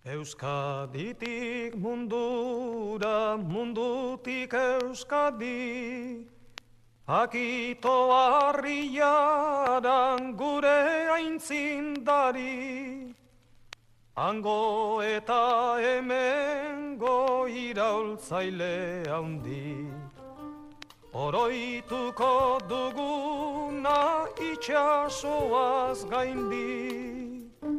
Euskaditik mundura, mundutik Euskadi, akito harriaran gure aintzindari, hango eta hemengo iraultzaile handi, oroituko duguna itxasoaz gaindi.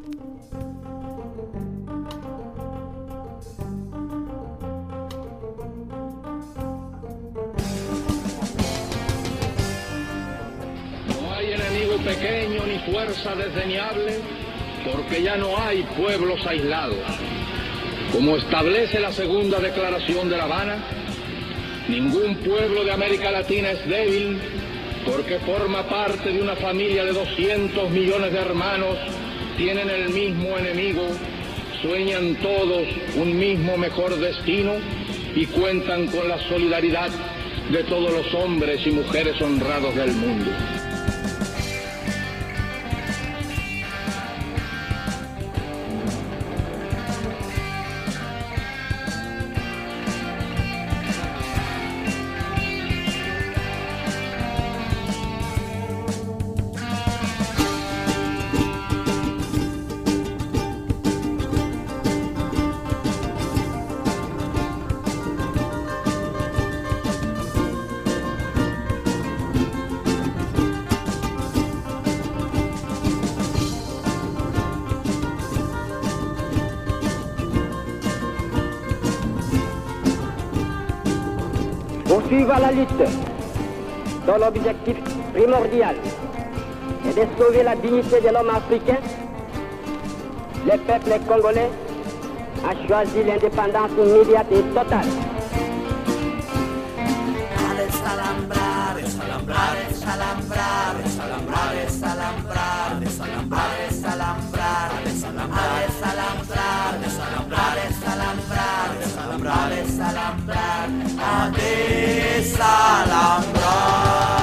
Pequeño ni fuerza desdeñable, porque ya no hay pueblos aislados. Como establece la segunda declaración de La Habana, ningún pueblo de América Latina es débil, porque forma parte de una familia de 200 millones de hermanos, tienen el mismo enemigo, sueñan todos un mismo mejor destino y cuentan con la solidaridad de todos los hombres y mujeres honrados del mundo. Poursuivre la lutte dont l'objectif primordial est de sauver la dignité de l'homme africain, le peuple congolais a choisi l'indépendance immédiate et totale. A desalambrar, desalambrar, desalambrar, desalambrar, desalambrar, desalambrar, desalambrar, desalambrar, desalambrar, desalambrar, desalambrar, desalambrar, desalambrar, a desalambrar.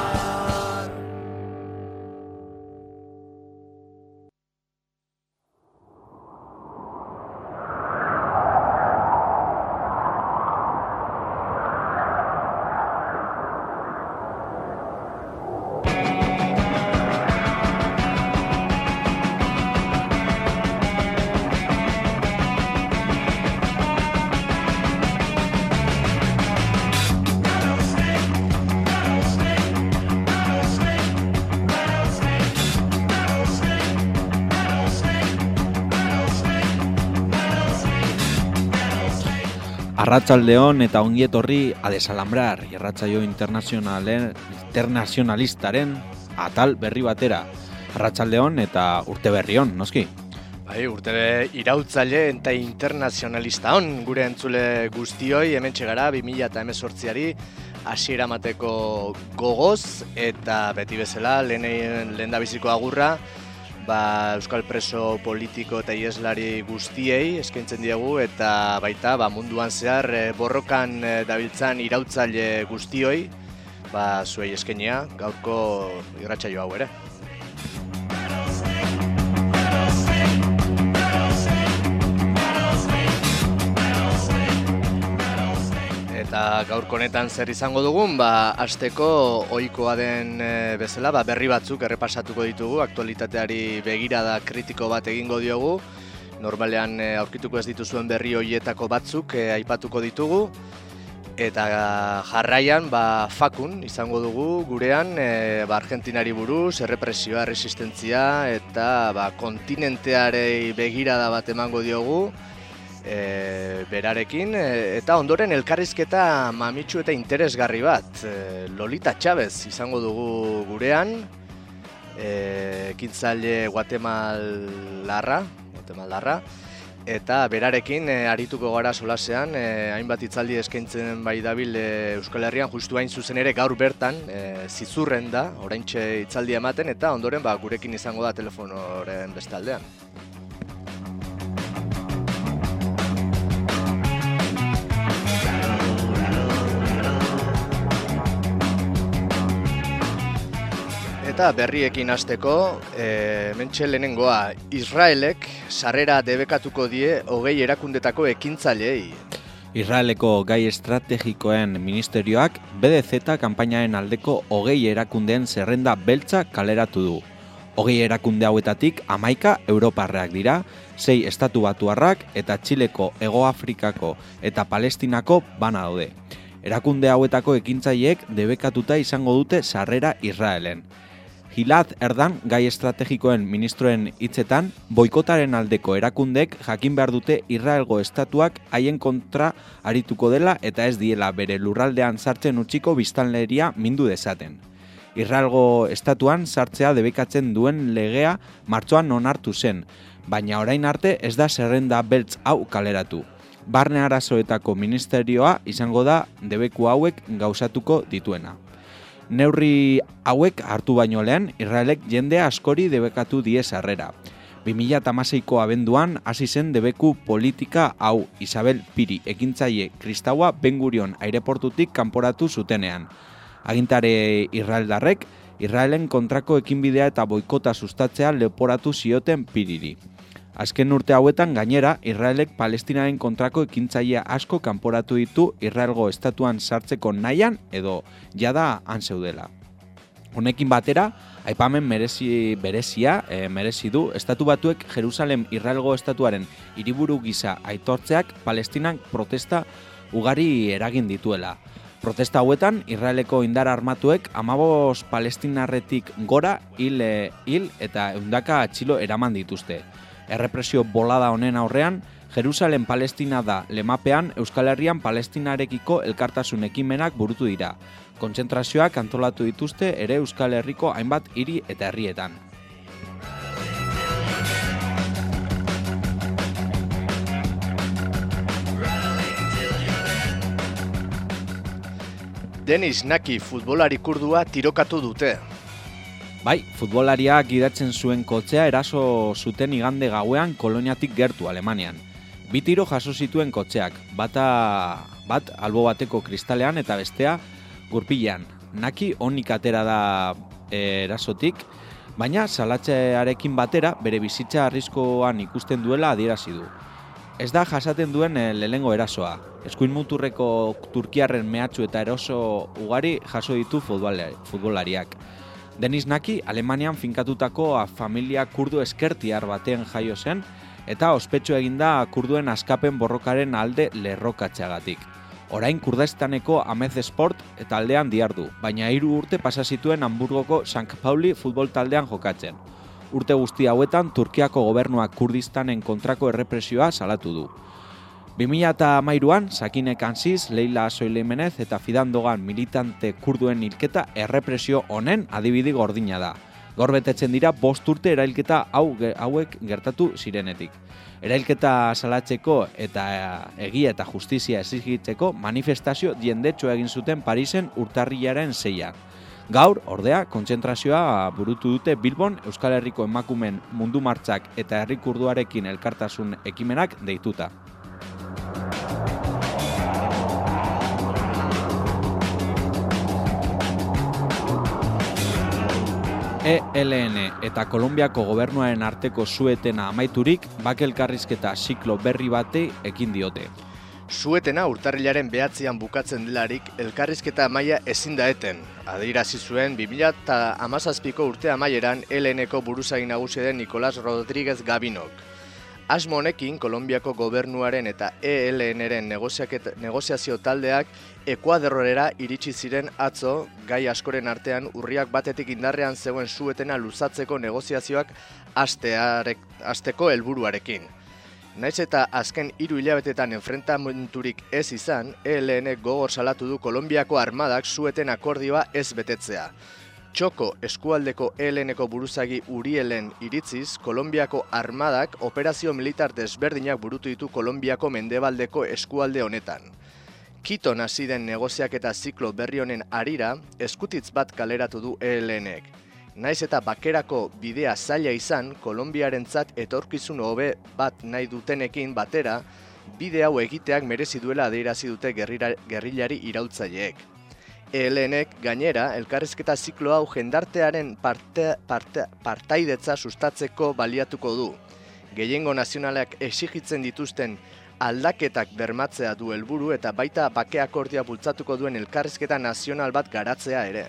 Arratsaldeon eta ongi etorri a Desalambrar, irratsaio internazionalistaren atal berri batera. Arratsaldeon eta urte berrion, noski. Bai, urte irautzaile eta internazionalista on, gure entzule guztioi, hementxe gara 2018ari hasiera emateko gogoz eta beti bezala lehendabiziko agurra Euskal preso politiko eta ieslari guztiei eskaintzen diegu eta baita munduan zehar borrokan dabiltzan irautzaile guztioi zuei eskainia gaurko irratsaio hau ere. Eta gaurko honetan zer izango dugun, hasteko ohikoa den bezala, berri batzuk errepasatuko ditugu, aktualitateari begirada kritiko bat egingo diogu. Normalean aurkituko ez dituzuen berri horietako batzuk aipatuko ditugu. Eta jarraian, fakun izango dugu gurean, Argentinari buruz, errepresioa, resistentzia eta kontinentearei begirada bat emango diogu. Berarekin, eta ondoren elkarrizketa mamitsu eta interesgarri bat. Lolita Chavez izango dugu gurean, ekintzaile Guatemalarra, eta berarekin arituko gara solasean, hainbat hitzaldi eskaintzen bai dabil Euskal Herrian, justu hain zuzen ere gaur bertan, Zizurren da, oraintxe hitzaldi ematen, eta ondoren gurekin izango da telefonoren bestaldean. eta berriekin hasteko, mentxe lehenengoa, Israelek sarrera debekatuko die 20 erakundetako ekintzaileei. Israeleko gai estrategikoen ministerioak BDZ kanpainaren aldeko 20 erakundeen zerrenda beltza kaleratu du. 20 erakunde hauetatik 11 europarrak dira, 6 estatu batuarrak eta Txileko, Hego Afrikako eta Palestinako bana daude. Erakunde hauetako ekintzaileek debekatuta izango dute sarrera Israelen. Gilad Erdan gai estrategikoen ministroen hitzetan, boikotaren aldeko erakundeek jakin behar dute Israelgo estatuak haien kontra arituko dela eta ez diela bere lurraldean sartzen utziko biztanleria mindu dezaten. Israelgo estatuan sartzea debekatzen duen legea martxoan onartu zen, baina orain arte ez da zerrenda beltz hau kaleratu. Barne arazoetako ministerioa izango da debeku hauek gauzatuko dituena. Neurri hauek hartu baino lehen, Israelek jende askori debekatu die sarrera. 2016ko abenduan hasi zen debeku politika hau Isabel Piri ekintzaile kristaua Ben Gurion aireportutik kanporatu zutenean. Agintare israeldarrek Israelen kontrako ekinbidea eta boikota sustatzea leporatu zioten Piriri. Azken urte hauetan gainera, Israelek Palestinaren kontrako ekintzaile asko kanporatu ditu Israelgo estatuan sartzeko nahian edo jada han zeudela. Honekin batera, aipamen merezi du Estatu Batuek Jerusalem Israelgo estatuaren hiriburu gisa aitortzeak Palestinan protesta ugari eragin dituela. Protesta hauetan, Israeleko indar armatuek 15 palestinarretik gora hil eta 100 atxilo eraman dituzte. Errepresio bolada honen aurrean, Jerusalem Palestina da lemapean Euskal Herrian Palestinarekiko elkartasun ekimenak burutu dira. Kontzentrazioak antolatu dituzte ere Euskal Herriko hainbat hiri eta herrietan. Denis Naki futbolari kurdua tirokatu dute. Bai, futbolariak gidatzen zuen kotxea eraso zuten igande gauean Koloniatik gertu Alemanian. 2 tiro jaso zituen kotxeak, bat albo bateko kristalean eta bestea gurpilean. Naki onik atera da erasotik, baina salatzearekin batera bere bizitza arriskuan ikusten duela adierazi du. Ez da jasaten duen lehenengo erasoa. Eskuin muturreko turkiarren mehatxu eta eroso ugari jaso ditu futbolariak. Denis Naki Alemanian finkatutako familia kurdu eskertiar batean jaio zen eta ospetsu eginda kurduen askapen borrokaren alde lerrokatzeagatik. Orain Kurdistaneko Amez Sport taldean dihardu, baina 3 urte pasa zituen Hamburgoko St. Pauli futbol taldean jokatzen. Urte guzti hauetan Turkiako gobernuak Kurdistanen kontrako errepresioa salatu du. 2013an Sakine Kansiz, Leila Soleimenez eta Fidan Dogan militante kurduen hilketa errepresio honen adibide gordina da. Gaur betetzen dira 5 urte erailketa hauek gertatu zirenetik. Erailketa salatzeko eta egia eta justizia exigitzeko manifestazio jendetsu egin zuten Parisen urtarrilaren 6an. Gaur, ordea, kontzentrazioa burutu dute Bilbon Euskal Herriko emakumeen mundu martxak eta herri kurduarekin elkartasun ekimenak deituta. ELN eta Kolonbiako gobernuaren arteko suetena amaiturik, bake elkarrizketa ziklo berri batei ekin diote. Suetena urtarrilaren 9an bukatzen delarik elkarrizketa amaia ezin da eten. Adierazi zuen 2017ko urte amaieran ELN-eko buruzagi nagusi den Nicolás Rodríguez Gabinok. Asmo honekin, Kolonbiako gobernuaren eta ELN-eren negoziazio taldeak Ekuadorrera iritsi ziren atzo, gai askoren artean urriak batetik indarrean zegoen suetena luzatzeko negoziazioak hasteko helburuarekin. Naiz eta azken 3 hilabetetan enfrentamenturik ez izan, ELN gogor salatu du Kolonbiako armadak sueten akordioa ez betetzea. Txoko eskualdeko ELN-eko buruzagi Urielen iritziz, Kolonbiako armadak operazio militar desberdinak burutu ditu Kolonbiako mendebaldeko eskualde honetan. Kiton hasi den negoziaketa ziklo berri honen harira, eskutitz bat kaleratu du ELN-ek. Naiz eta bakerako bidea zaila izan, Kolonbiarentzat etorkizun hobe bat nahi dutenekin batera, bide hau egiteak merezi duela adierazi dute gerrilari iraultzaileek. ELNek gainera, elkarrizketa ziklo hau jendartearen partaidetza sustatzeko baliatuko du. Gehiengo nazionalak exigitzen dituzten aldaketak bermatzea du helburu eta baita bake akordioa bultzatuko duen elkarrizketa nazional bat garatzea ere.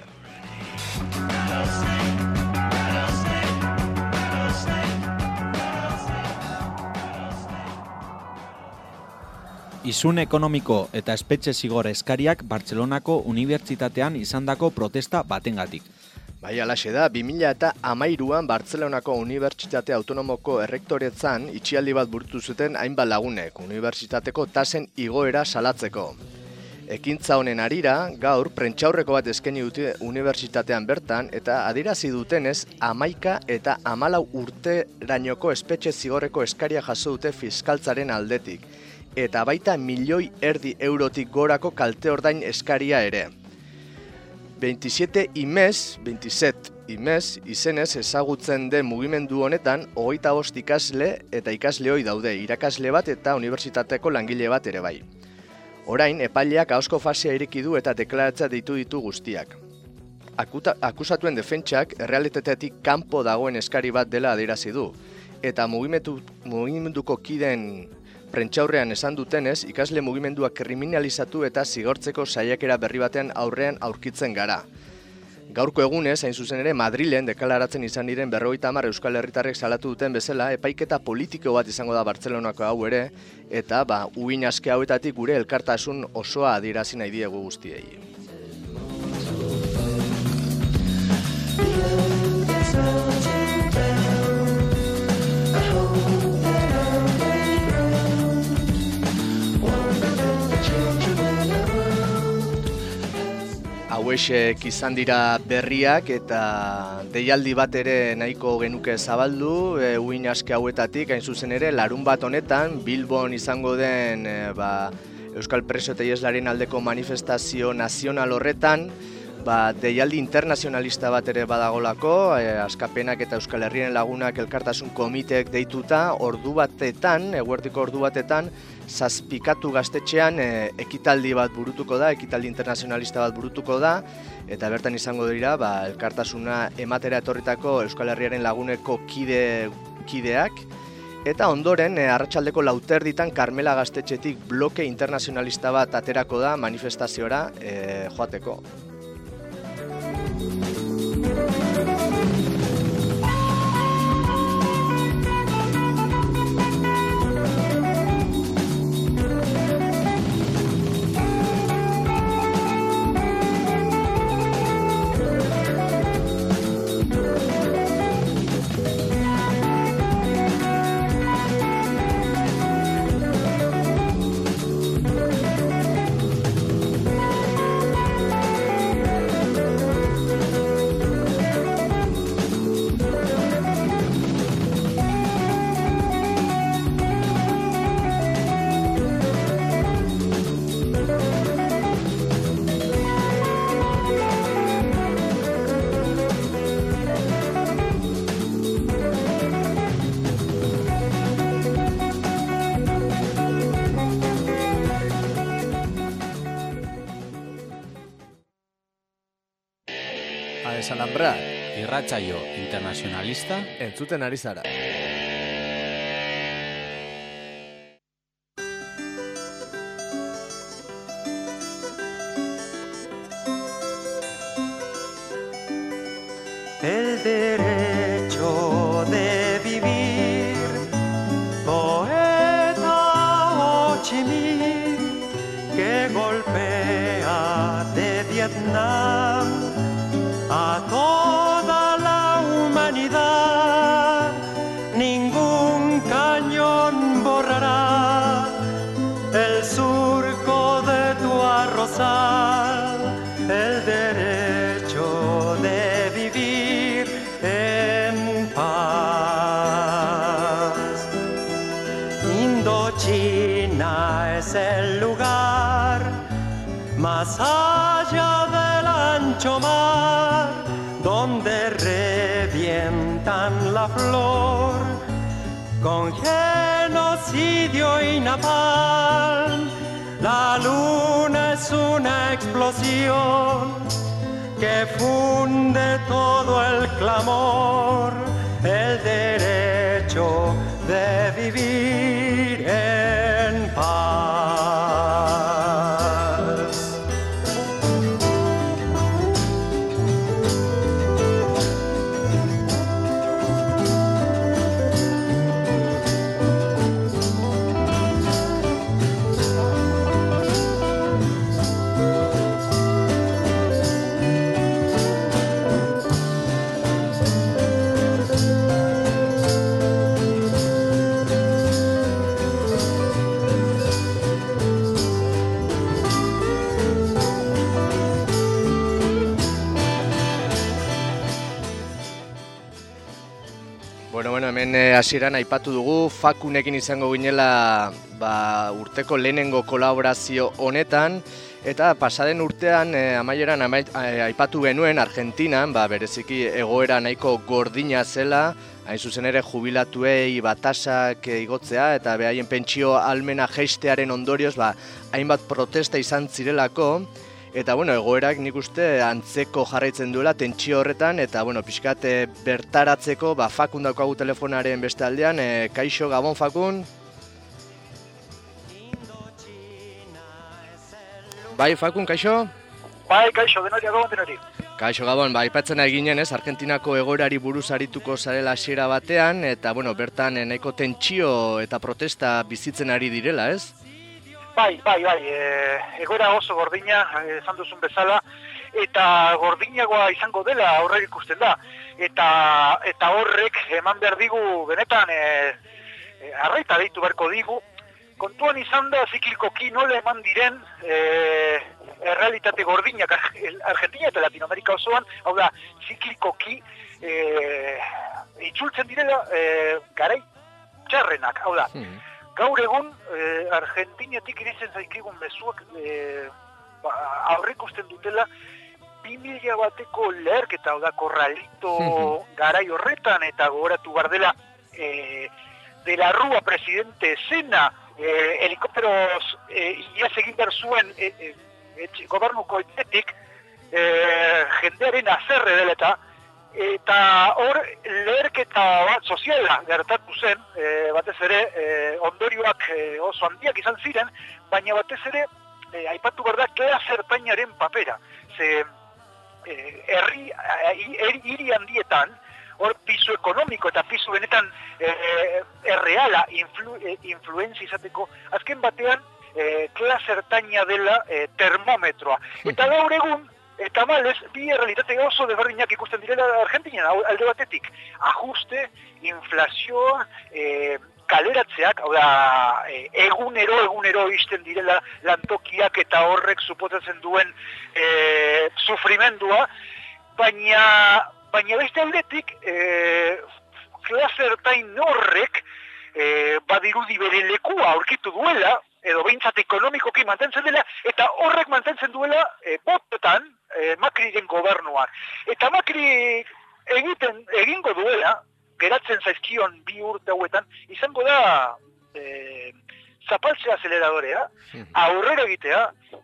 Isun ekonomiko eta espetxe zigor eskariak Bartzelonako Unibertsitatean izandako protesta batengatik. Bai, alaxe da, 2013an Bartzelonako Unibertsitate Autonomoko errektoretzan itxialdi bat burutu zuten hainbat lagunek, unibertsitateko tasen igoera salatzeko. Ekintza honen harira, gaur prentsaurreko bat eskaini dute unibertsitatean bertan eta adierazi dutenez 11 eta 14 urterainoko espetxe zigorreko eskaria jaso dute fiskaltzaren aldetik, eta baita 1,5 milioi eurotik gorako kalte ordain eskaria ere. 27 imez izenez ezagutzen den mugimendu honetan 25 ikasle eta ikasleoi daude, irakasle bat eta unibertsitateko langile bat ere bai. Orain, epaileak ahozko fasea ireki du eta deklaratzea deitu ditu guztiak. Akusatuen defentsak errealitateatik kanpo dagoen eskari bat dela adierazi du, eta mugimenduko kideen prentsaurrean esan dutenez, ikasle mugimendua kriminalizatu eta zigortzeko saiakera berri batean aurrean aurkitzen gara. Gaurko egunez, hain zuzen ere, Madrilen deklaratzen izan diren 50 euskal herritarrek salatu duten bezala, epaiketa politiko bat izango da Bartzelonako hau ere, eta uhin aske hauetatik gure elkartasun osoa adierazi nahi diegu guztiei. Hauexek izan dira berriak eta deialdi bat ere nahiko genuke zabaldu, uhin aske hauetatik, hain zuzen ere, larunbat honetan, Bilbon izango den Euskal Preso eta Iheslarien aldeko manifestazio nazional horretan, deialdi internazionalista bat ere badagolako, Askapenak eta Euskal Herrien Lagunak elkartasun komiteek deituta, eguerdiko ordu batetan, Zazpikatu gaztetxean ekitaldi bat burutuko da, ekitaldi internazionalista bat burutuko da, eta bertan izango dira elkartasuna ematera etorritako Euskal Herriaren Laguneko kideak, eta ondoren arratsaldeko 4:00 Karmela gaztetxetik bloke internazionalista bat aterako da manifestaziora joateko. Alhambra, irratsaio internazionalista entzuten ari zara. El derecho de vivir, poeta Ho Chi Minh, que golpea de Vietnam a toda la humanidad, ningún cañón borrará el surco de tu arrozal, el derecho de vivir en paz. Indochina es el lugar más allá del ancho mar, donde revientan la flor con genocidio y napalm. La luna es una explosión que funde todo el clamor, el derecho de vivir en paz. Bueno, hemen hasieran aipatu dugu Fakunekin izango ginela urteko lehenengo kolaborazio honetan, eta pasaden urtean amaieran aipatu genuen Argentinan, bereziki egoera nahiko gordina zela, hain zuzen ere jubilatuei batasak igotzea eta behaien pentsio ahalmena jaistearen ondorioz hainbat protesta izan zirelako. Eta egoerak nik uste antzeko jarraitzen duela tentsio horretan, eta pixkat bertaratzeko Fakun daukagu telefonaren beste aldean. Kaixo, Gabon, Fakun? Bai, Fakun, kaixo? Bai, kaixo, denori, Gabon, denori. Kaixo, Gabon, aipatzen ari ginen Argentinako egoerari buruz arituko zarela hasiera batean, eta bertan nahiko tentsio eta protesta bizitzen ari direla, ez? Bai, egoera oso gordina, esan duzun bezala, eta gordinagoa izango dela horrek ikusten da. Eta horrek eman behar digu, benetan, arraita deitu beharko digu, kontuan izan da ziklikoki nola eman diren errealitate gordinak Argentina eta Latinoamerika osoan, hau da, ziklikoki itzultzen direla garai txarrenak, hau da. Gaur egun, Argentinatik iritzen zaizkigun mezuak aurrikusten dutela 2000 bateko leherketa, hau da, Corralito garai horretan, eta gogoratu behar dela de la Rúa presidente Sena, helikopteroz iaz egin behar zuen gobernuko etxetik, jendearen azerre dela eta hor leherketa bat soziala gertatu zen, batez ere ondorioak oso handiak izan ziren, baina batez ere aipatu behar da klase ertainaren papera. Ze hiri handietan, hor pisu ekonomiko eta pisu benetan erreala influenzi izateko, azken batean klase ertaina dela termometroa. Eta gaur egun, eta malez, bi errealitate oso desberdinak ikusten direla Argentinan, alde batetik, ajuste, inflazioa, kaleratzeak, hau da, egunero izten direla lantokiak eta horrek suposatzen duen sufrimendua, baina beste aldetik, klase ertain horrek badirudi bere lekua aurkitu duela, edo behintzat ekonomikoki mantentzen dela, eta horrek mantentzen duela botetan Macriren gobernuak. Eta Macri egingo duela, geratzen zaizkion 2 urte hauetan, izango da zapaltzea azeleradorea, aurrera egitea,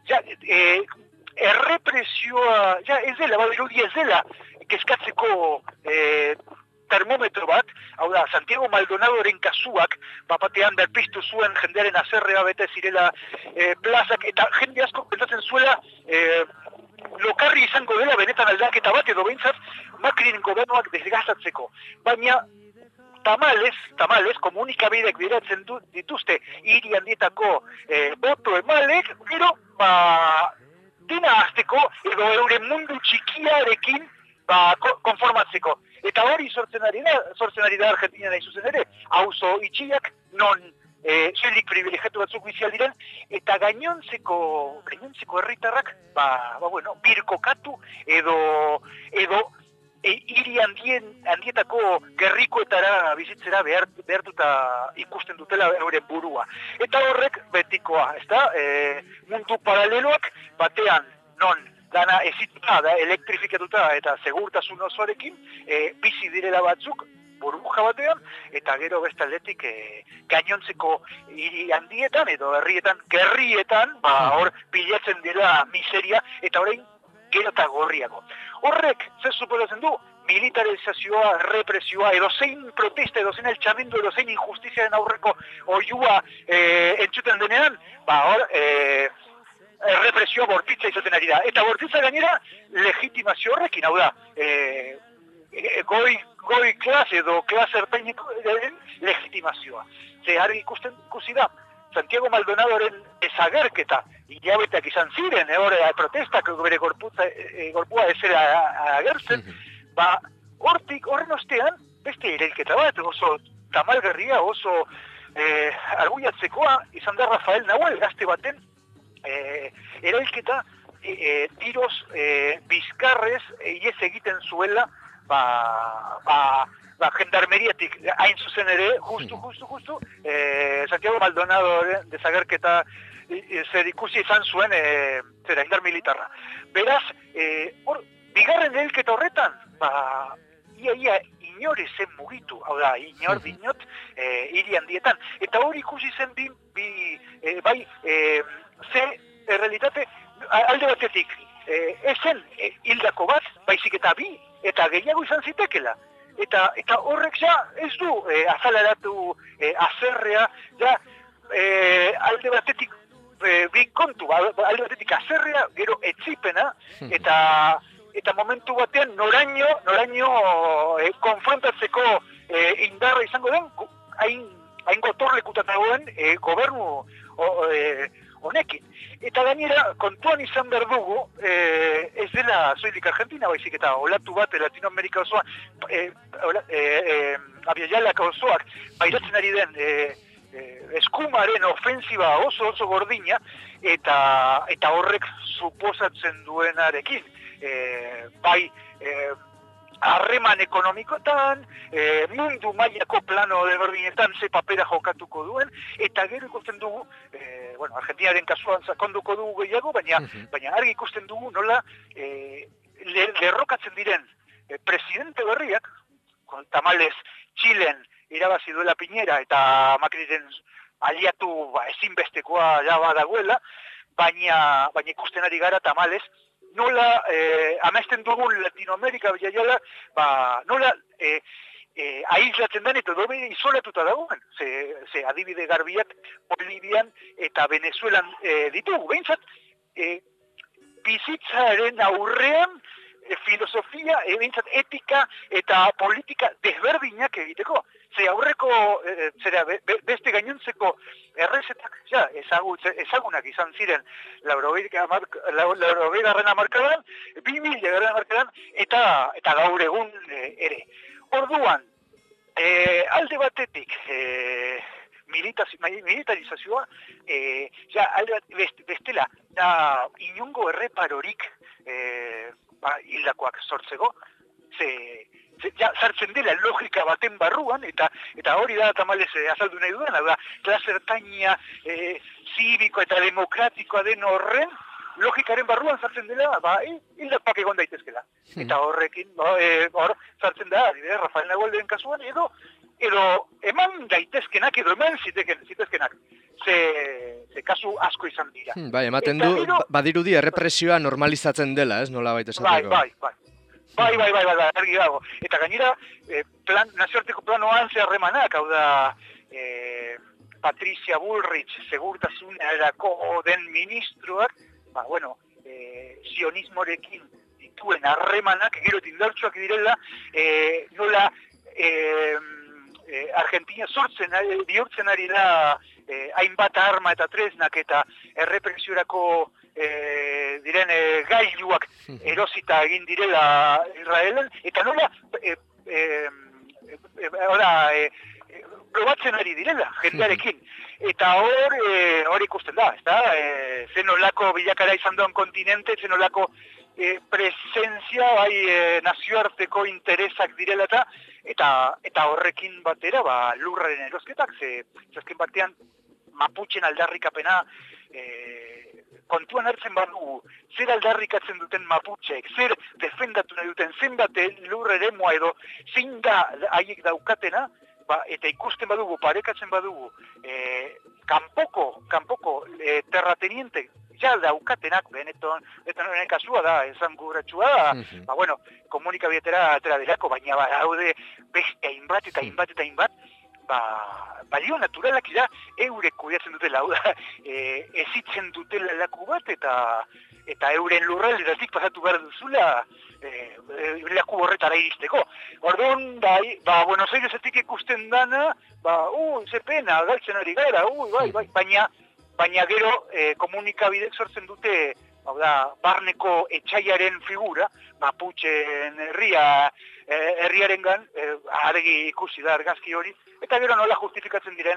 errepresioa, ez dela, badirudi ez dela, kezkatzeko termometro bat, hau da, Santiago Maldonadoren kasuak, batean berpiztu zuen jendearen azerrea bete zirela plazak, eta jende asko pentsatzen zuela lokarri izango dela benetan aldaketa bat, edo behintzat Macriren gobernuak desgastatzeko. Baina tamalez, komunikabideek bideratzen dituzte hiri handietako boto emalek, gero, dena azteko, edo euren mundu txikiarekin konformatzeko. Eta hori sortzen ari da Argentina nahi zuzen ere, auzo itxiak non soilik privilegiatu batzuk bizi aldiren, eta gainontzeko herritarrak, birkokatu edo hiri handietako gerrikoetara bizitzera behartuta ikusten dutela euren burua. Eta horrek betikoa, ezta? Mundu paraleloak batean non dana ezituta, elektrifikatuta eta segurtasun osoarekin bizi direla batzuk, burbuja batean, eta gero beste aldetik gainontzeko hiri handietan edo gerrietan, hor pilatzen dela miseria, eta orain gero eta gorriago. Horrek, zer suposatzen du? Militarizazioa, represioa, edozein protesta, edozein altxamendu, edozein injustiziaren aurreko oiua entzuten denean, hor represioa bortitza izaten ari da. Eta bortitza gainera legitimazio horrekin, hau da, goi klase edo klase ertaineko legitimazioa. Ze argi ikusi da, Santiago Maldonadoren desagerketa, hilabeteak izan ziren, protestak bere gorpua ezera agertzen, horren ostean, beste erailketa bat, oso tamalgarria, oso arguiatzekoa, izan da Rafael Nahuel, gazte baten, erailketa tiroz bizkarrez iez egiten zuela gendarmeriatik hain zuzen ere, justu, Santiago Maldonadoren desagerketa zer ikusi izan zuen indar militarra. Beraz, bigarren erailketa horretan, ia inore zen mugitu, hau da, inor dinot hiri handietan. Eta hori ikusi zen ze realitate alde batetik ezen hildako bat, baizik eta bi, eta gehiago izan zitekela. Eta horrek ez du azaleratu azerrea, alde batetik bi kontu, alde batetik azerrea, gero etzipena, eta momentu batean noraino konfrontatzeko indarra izango den, hain gotorlekutan dagoen gobernu honekin. Eta gainera, kontuan izan behar dugu, ez dela soilik Argentina, baizik eta olatu bat Latinoamerika osoan, abiaialak osoak, pairatzen ari den eskumaren ofensiba oso gordina, eta horrek suposatzen duenarekin, harreman ekonomikoetan, mundu mailako plano desberdinetan ze papera jokatuko duen, eta gero ikusten dugu, Argentinaren kasuan sakonduko dugu gehiago, baina argi ikusten dugu nola lerrokatzen diren presidente berriak, tamalez Txilen irabazi duela Piñera eta Macriren aliatu ezinbestekoa badagoela, baina ikusten ari gara tamalez, nola amesten dugun Latinoamerika bilaiala, nola aislatzen den eta dobe isolatuta dagoen. Ze adibide garbiak Bolivian eta Venezuelan ditugu. Behintzat, bizitzaren aurrean filosofia, behintzat etika eta politika desberdinak egiteko. Ze aurreko, beste gainontzeko errezetak, ezagunak izan ziren laurogeigarren hamarkadan, 2000garren hamarkadan, eta gaur egun ere. Orduan, alde batetik militarizazioa, bestela, inongo erreparorik hildakoak sortzeko, sartzen dela logika baten barruan, eta hori da tamalez azaldu nahi duen, da, klase ertaina zibiko eta demokratikoa den horren, logikaren barruan sartzen dela, hildakoak egon daitezkela. Eta horrekin, hor sartzen da, Rafael Nahuelden kasuan, edo eman daitezkenak, edo eman zitezkenak. Ze kasu asko izan dira. Bai, ematen du, badirudi errepresioa normalizatzen dela, ez nola baita esateko? Bai, argi dago. Eta gainera, nazioarteko planoan zeharremanak, hau da, Patricia Bullrich, segurtasunerako den ministroak, sionismorekin dituen harremanak, gero tindartsuak direla, nola Argentina bihurtzen ari da hainbat arma eta tresnak eta errepresiorako diren gailuak erosita egin direla Israelen, eta nola probatzen ari direla jendearekin. Eta hor ikusten da, zenolako bilakara izan duen kontinente, zenolako presentzia nazioarteko interesak direla eta horrekin batera lurraren erosketak, ze azken batean Mapuchen aldarrikapena kontuan hartzen badugu, zer aldarrikatzen duten maputxek, zer defendatu nahi duten, zenbat lur eremua edo zein da haiek daukatena, eta ikusten badugu, parekatzen badugu, kanpoko terrateniente ja daukatenak, benetan kasua da, esan guratsua da, bueno, komunikabietera atera delako, baina daude beste hainbat eta hainbat, balio naturalak da eurek kudeatzen dutela, ezitzen dutela laku bat eta euren lurralderatik pasatu behar duzula laku horretara iristeko. Orduan, Buenos Airesetik ikusten dana, ze pena, galtzen ari gara, baina gero komunikabidek sortzen dute, barneko etxaiaren figura, Maputxen herriarengan, argi ikusi da argazki hori, eta gero nola justifikatzen diren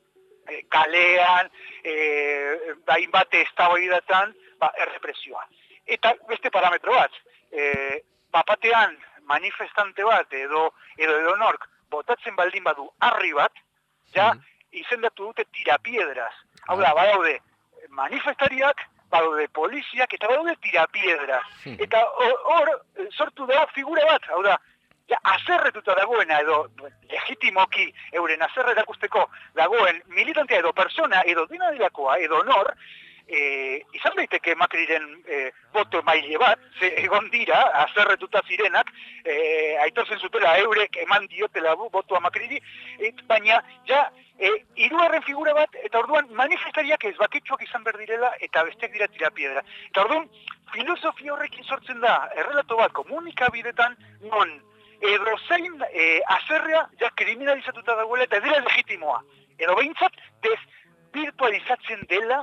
kalean, hainbat eztabaidatan, errepresioa. Eta beste parametro bat, bapatean manifestante bat edo nork botatzen baldin badu harri bat, ja izendatu dute tirapiedraz. Hau da, badaude manifestariak, badaude poliziak eta badaude tirapiedraz. Eta hor sortu da figura bat, hau da, ja, azerretuta dagoena edo legitimoki euren azerre erakusteko dagoen militantea edo persona edo dena delakoa edo nor, izan daiteke Macriren boto maile bat, egon dira, azerretuta zirenak, aitortzen zutela eurek eman diotela botoa Macriri, baina ja, hirugarren figura bat, eta orduan manifestariak ez baketsuak izan behar direla, eta besteak dira tirapiedra. Eta orduan, filosofia horrekin sortzen da, errelato bat komunikabidetan, non, edo zein azerrea ja kriminalizatuta dagoela eta dela legitimoa. Edo behintzat, virtualizatzen dela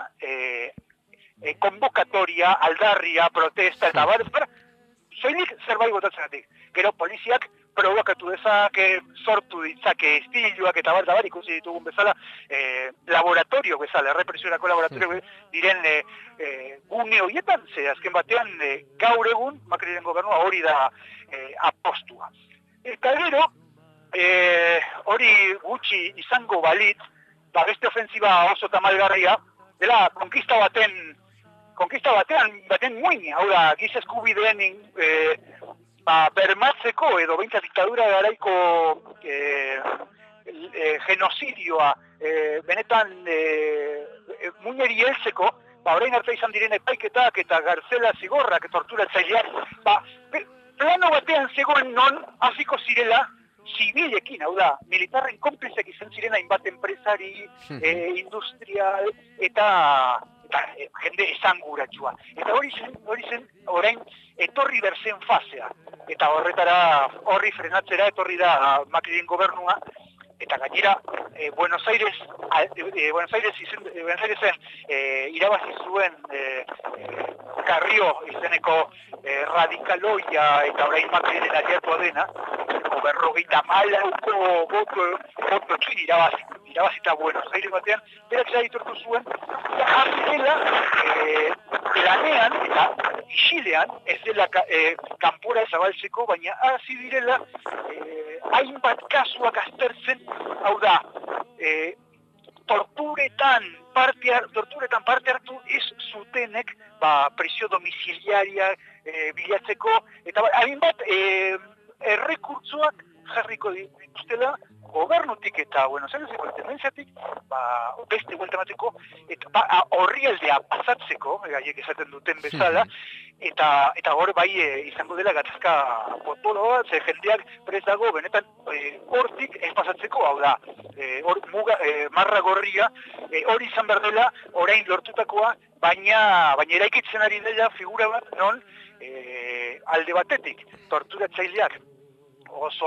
konbokatoria, aldarria, protesta eta soilik zerbait botatzenatik. Gero poliziak provokatu dezake, sortu ditzake estiluak eta bar ikusi ditugun bezala, laboratorio bezala, errepresiorako laboratorio diren gune horietan, ze azken batean gaur egun Macriren gobernua hori da apostua. Eta gero, hori gutxi izango balit, beste ofensiba oso tamalgarria, dela konkista baten muin, hau da, giza eskubideen bermatzeko edo behintzat diktadura garaiko genozidioa benetan muineri heltzeko, orain arte izan diren epaiketak eta gartzela zigorrak, torturatzaileak, plano batean zegoen non hasiko zirela zibilekin, hau da, militarren konplizek izan ziren hainbat enpresari, industrial, eta jende esanguratsua. Eta hori zen, orain, etorri berzen fasea. Eta horri frenatzera etorri da Macriren gobernua, eta gainera, Buenos Airesen irabazi zuen Carrió izeneko radikaloia eta orain Macriren aliatua dena, 54 boto txin irabazita Buenos Aires batean, berak ja ditortu zuen, dela lanean eta isilean, ez dela kanpora zabaltzeko, baina hasi direla hainbat kasuak aztertzen, hau da, torturetan parte hartu ez zutenek presio domiciliaria bilatzeko, eta hainbat errekurtzoak jarriko dituztela gobernutik eta Buenos Aireseko intendenziatik beste buelta emateko eta horrialdea pasatzeko, haiek esaten duten bezala, eta hor bai izango dela gatazka potolo bat, ze jendeak prest dago benetan hortik ez pasatzeko, hau da, hor marra gorria, hori izan behar dela orain lortutakoa, baina eraikitzen ari dela figura bat non alde batetik torturatzaileak oso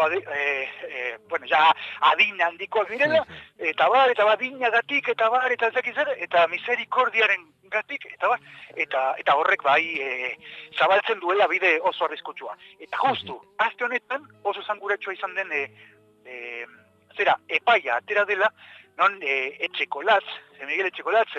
adin handikoak direla, eta adinagatik, eta zer, eta miserikordiaren gatik, eta horrek bai zabaltzen duela bide oso arriskutsua. Eta justu, aste honetan oso zanguratsua izan den epaia atera dela, non Etxekolatz, Miguel Etxekolatz,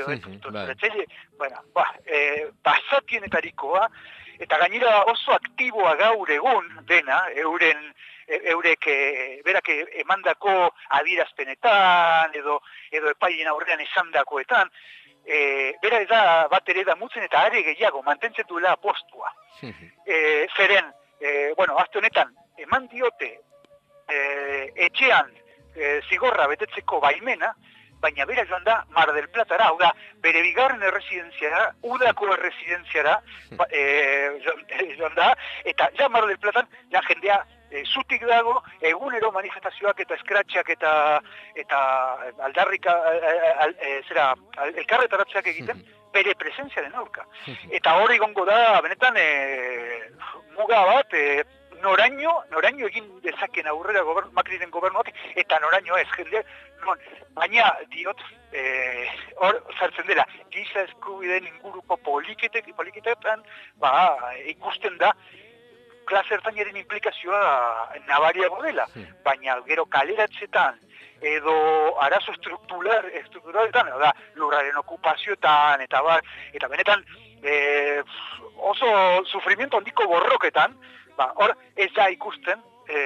basatienetarikoa, eta gainera oso aktiboa gaur egun dena, eurek berak emandako adierazpenetan edo epaien aurrean esandakoetan, bera ez da bat ere damutzen eta are gehiago mantentzen duela postua. Zeren, azte honetan, eman diote etxean zigorra betetzeko baimena, baina bera joan da Mar del Platara, hau da, bere bigarren erresidenziara, udako erresidenziara joan da, eta ja Mar del Platan, ja jendea zutik dago, egunero manifestazioak eta eskratxak eta aldarrika, elkarretaratzeak egiten, bere presentziaren aurka. Eta hori gongo da, benetan, muga bat, noraino egin dezaken aurrera Macriren gobernuak, eta noraino ez, jende, baina diot, hor sartzen dela, giza eskubideen inguruko politiketan, ikusten da, klase ertainaren implikazioa nabariago dela, baina gero kaleratzetan, edo arazo estrukturaletan, da, lurraren okupazioetan, eta benetan, oso sufrimiento handiko borroketan, hor ez da ikusten,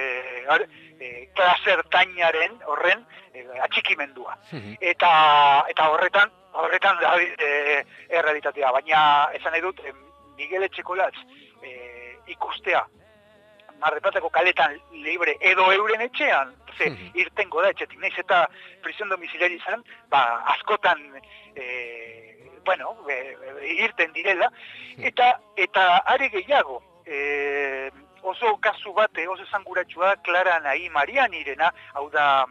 klase ertainaren horren atxikimendua. Eta horretan da errealitatea, baina esan nahi dut, Miguel Etxekolatz ikustea Mar del Platako kaletan libre edo euren etxean, irtengo da etxetik, nahiz eta prisión domiciliaria izan, askotan irten direla, eta are gehiago, oso kasu bate, oso esanguratsua, Clara Nahi Marianirena, hau da,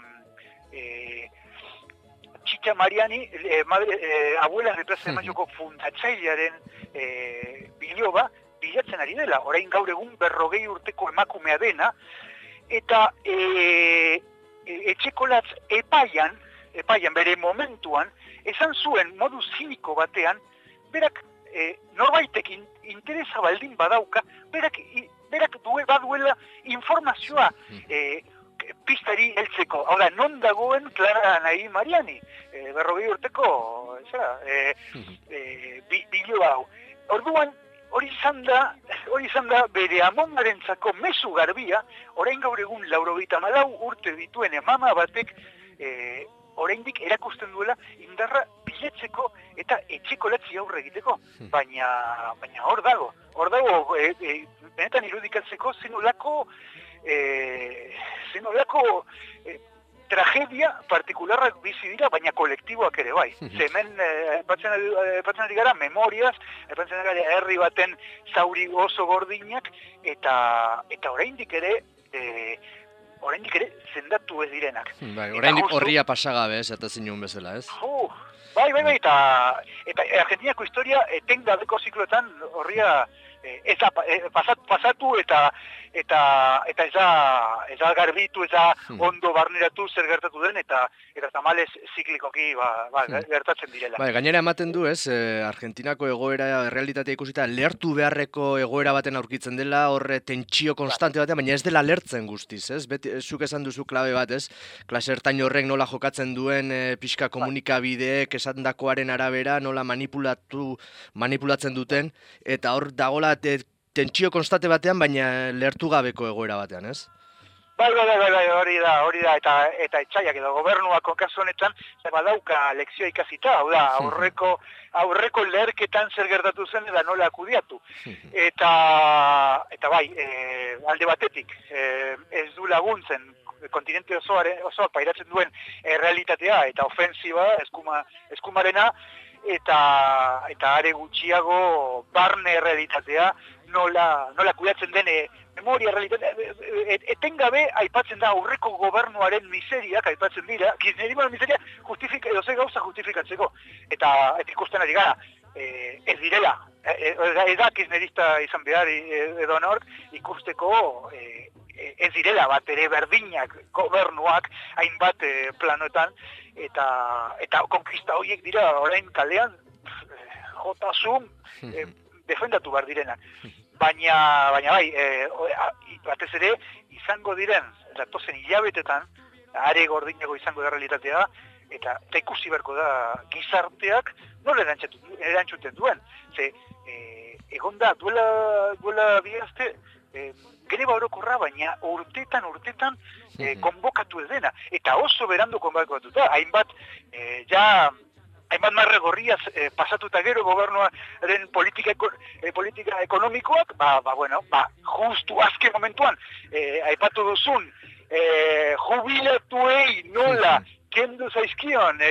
Txitxa Mariani, abuelas de Plaza de Mayoko fundatzailearen biloba, bilatzen ari dela, orain gaur egun 40 urteko emakumea dena, eta Etxekolatz epaian bere momentuan, esan zuen modu ziniko batean, berak norbaitekin interesa baldin badauka, berak baduela informazioa pistari heltzeko. Hau da, non dagoen Clara Nahi Mariani, 40 urteko bilo hau. Orduan, hori izan da bere amongarentzako mezu garbia, orain gaur egun 94 urte dituen mama batek oraindik erakusten duela indarra biletzeko eta Etxekolatzi aurre egiteko. Baina hor dago, benetan irudikatzeko zenolako tragedia partikularrak bizi dira, baina kolektiboak ere bai. Hemen epatzen ari gara memoriaz, epatzen ari gara herri baten zauri oso gordinak, eta oraindik ere zendatu ez direnak. Oraindik horria pasagabe, ez, eta zinun bezala, ez? Bai, eta Argentinako historia etengabeko zikloetan horria pasatu eta ez da garbitu, ez da ondo barneratu zer gertatu den, eta tamalez ziklikoki gertatzen direla. Gainera ematen du, ez, Argentinako egoera, realitatea ikusita, lehertu beharreko egoera baten aurkitzen dela, horre tentsio konstante batean, baina ez dela lertzen guztiz, ez? Zuk esan duzu klabe bat, ez? Klase ertain horrek nola jokatzen duen pixka komunikabideek esandakoaren arabera, nola manipulatzen duten, eta hor dagola tentsio konstante batean, baina lehertu gabeko egoera batean, ez? Bai, hori da, eta etxaiak edo gobernuak kasu honetan, badauka lekzioa ikasita, hau da, aurreko leherketan zer gertatu zen eta nola akudiatu. Eta bai, alde batetik, ez du laguntzen kontinente osoak pairatzen duen realitatea eta ofensiba, eskumarena, eta are gutxiago barne realitatea nola kudeatzen den memoria realitatea. Etengabe aipatzen da aurreko gobernuaren miseriak aipatzen dira, kirchnerismoaren miseria edoze gauza justifikatzeko. Eta ikusten ari gara, ez direla, ez da kirchnerista izan behar edo nork ikusteko ez direla bat ere berdinak gobernuak hainbat planoetan, eta konkista horiek dira orain kalean jotasun defendatu behar direnak. Baina bai, batez ere izango diren datozen hilabetetan, are gordinago izango da realitatea, eta ikusi beharko da gizarteak nola erantzuten duen. Egon da, duela bihazte, greba orokorra, baina urtetan konbokatu ez dena, eta oso berandu konbokatu da, hainbat ja hainbat marre gorriaz pasatuta gero gobernuaren politika ekonomikoak, justu azken momentuan, aipatu duzun, jubilatuei nola kendu zaizkion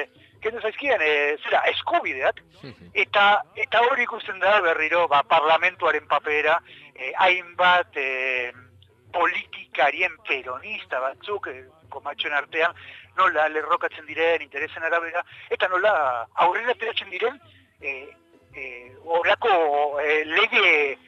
eskubideak, eta hori ikusten da berriro parlamentuaren papera, hainbat politikarien peronista batzuk, komatxoen artean, nola lerrokatzen diren, interesen arabera, eta nola aurrera ateratzen diren, horako lege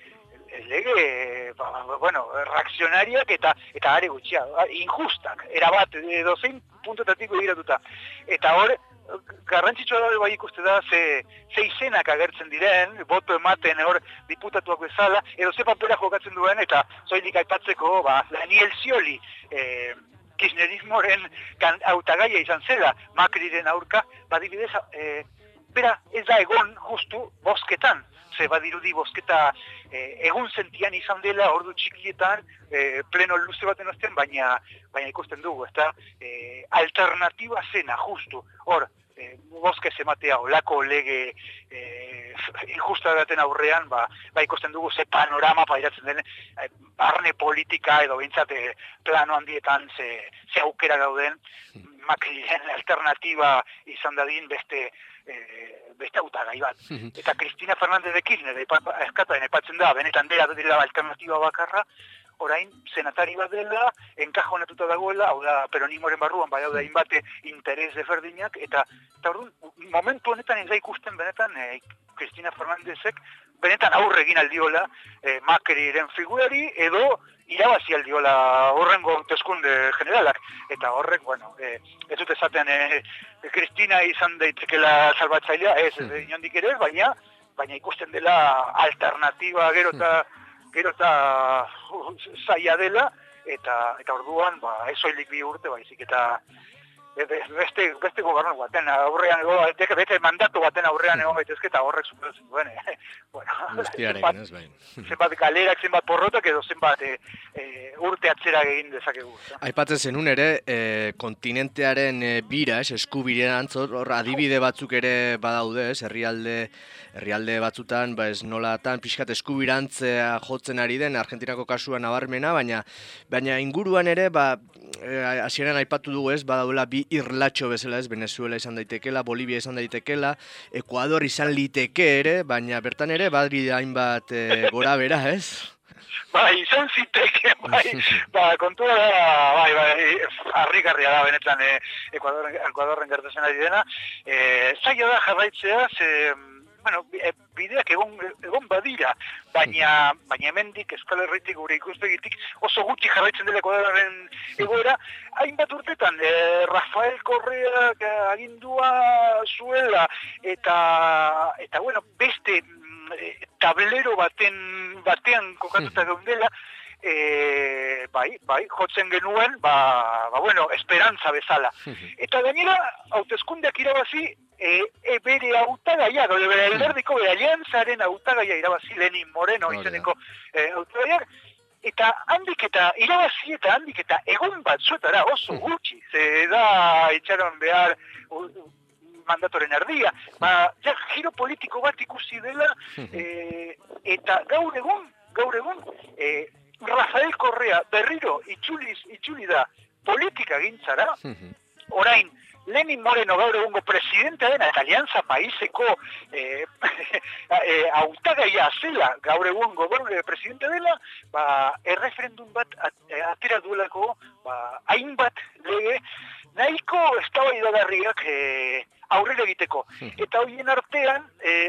reakzionariak eta are gutxia, injustak, erabat, dozein puntotatik begiratuta. Eta hor, garrantzitsua da bai ikuste da ze izenak agertzen diren, boto ematen hor diputatuak bezala, edo ze papera jokatzen duen, eta zoilik aipatzeko, Daniel Scioli, kirchnerismoren hautagaia izan zela, Macriren aurka, badibidez, bera ez da egon justu bozketan, ze badirudi bozketa egun sentian izan dela ordu txikietan, pleno luze baten ostean, baina ikusten dugu, ezta? Alternatiba zena, justu, hor, bozkez ematea olako lege injusta daten aurrean, ikusten dugu ze panorama pairatzen den, barne politika edo behintzat plano handietan ze aukera gauden, Macriren alternatiba izan dadin beste hautagai bat. Eta Cristina Fernández de Kirchner epatzen da, benetan dela alternatiba bakarra, orain senatari bat dela, enkajonatuta dagoela, hau da peronismoren barruan, bai hau da inbate interes desberdinak, eta orduan, momentu honetan ez da ikusten benetan Cristina Fernándezek benetan aurre egin aldiola Macriren figurari, edo irabazi aldiola horrengo hauteskunde generalak. Eta horrek, ez dut esaten Cristina izan daitekela salbatzailea, ez inondik ere, baina ikusten dela alternatiba gero eta zaila dela, eta orduan, ez soilik 2 urte, baizik eta beste gobernu baten aurrean beste mandatu baten aurrean egon gaitezke, eta horrek suposatzen duen, guztiarekin ez bain. Zenbat galerak, zenbat porrotak, edo zenbat urte atzera egin dezakegu. Aipatzen zenun ere, kontinentearen bira, eskubiderantz, hor adibide batzuk ere badaude, herrialde batzutan, ez nolatan, pixkat eskubirantzea jotzen ari den, Argentinako kasua nabarmena, baina inguruan ere, hasieran aipatu dugu ez, badaula bi irlatxo bezala ez, Venezuela izan daitekela, Bolivia izan daitekela, Ekuador izan liteke ere, baina bertan ere, badri hainbat gora bera ez? Izan ziteke, kontua da, harrigarria da benetan Ekuadorren gertatzen ari dena. Zaila da jarraitzea, bideak egon badira, baina hemendik Euskal Herritik gure ikuspegitik oso gutxi jarraitzen dela Ekuadorren egoera, hainbat urtetan Rafael Correak agindua zuela, eta beste tablero batean kokatuta geundela, jotzen genuen, esperantza bezala. Eta gainera, hauteskundeak irabazi, bere hautagaia, bere alderdiko, bere aliantzaren hautagaia irabazi, Lenin Moreno izeneko hautagaiak, eta handik eta irabazi eta handik eta egun batzuetara oso gutxi, ze da itxaron behar mandatoren erdia, giro politiko bat ikusi dela, eta gaur egun, Rafael Correa berriro itzuli da politika gintzara, orain Lenin Moreno gaur egungo presidentea dena, eta Alianza Paiseko hautagaia zela gaur egungo presidentea dela, erreferendum bat atera duelako, hainbat lege, nahiko eztabaidagarriak aurrera egiteko. Eta horien artean,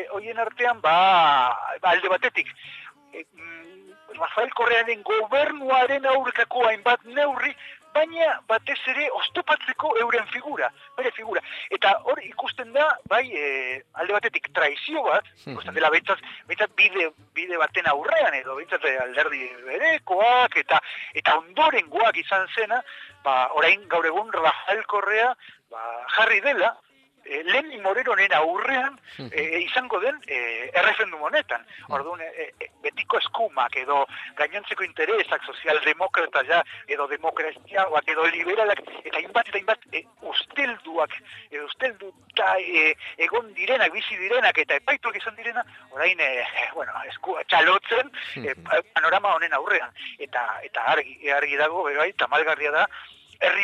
alde batetik, Rafael Correaren gobernuaren aurkako hainbat neurri, baina batez ere oztopatzeko euren bere figura. Eta hor ikusten da, alde batetik traizio bat, ikusten dela behintzat bide baten aurrean, edo behintzat alderdi berekoak, eta ondorengoak izan zena, orain gaur egun Rafael Correa jarri dela, Lenin Morenoren aurrean izango den erreferendum honetan. Orduan, betiko eskumak edo gainontzeko interesak, sozialdemokrata edo demokraziagoak edo liberalak, eta hainbat ustelduak, ustelduta egon direnak, bizi direnak, eta epaituak izan direna, orain, eskua txalotzen panorama honen aurrean. Eta argi dago, bai, tamalgarria da, herri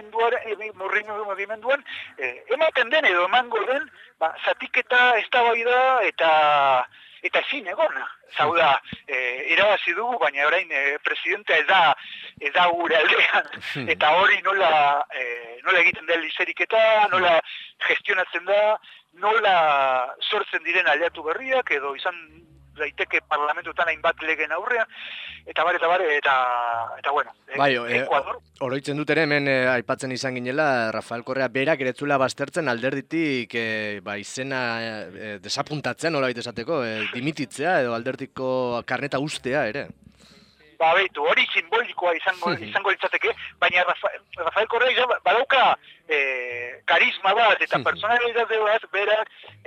mugimenduan, ematen den edo emango den, zatiketa, eztabaida eta ezin egona. Zau da, irabazi dugu, baina orain presidentea ez da gure aldean. Eta hori nola egiten da lizeriketa, nola gestionatzen da, nola sortzen diren aliatu berriak, edo izan daiteke parlamentuetan hainbat legen aurrean, eta bueno, Ekuador. Oroitzen dut ere, hemen aipatzen izan ginela, Rafael Correa berak eretzula baztertzen alderditik izena desapuntatzen, nolabait esateko, dimititzea edo alderdiko karneta ustea ere. Beitu, hori simbolikoa izango litzateke, baina Rafael Correa badauka karisma bat eta personalitate bat berak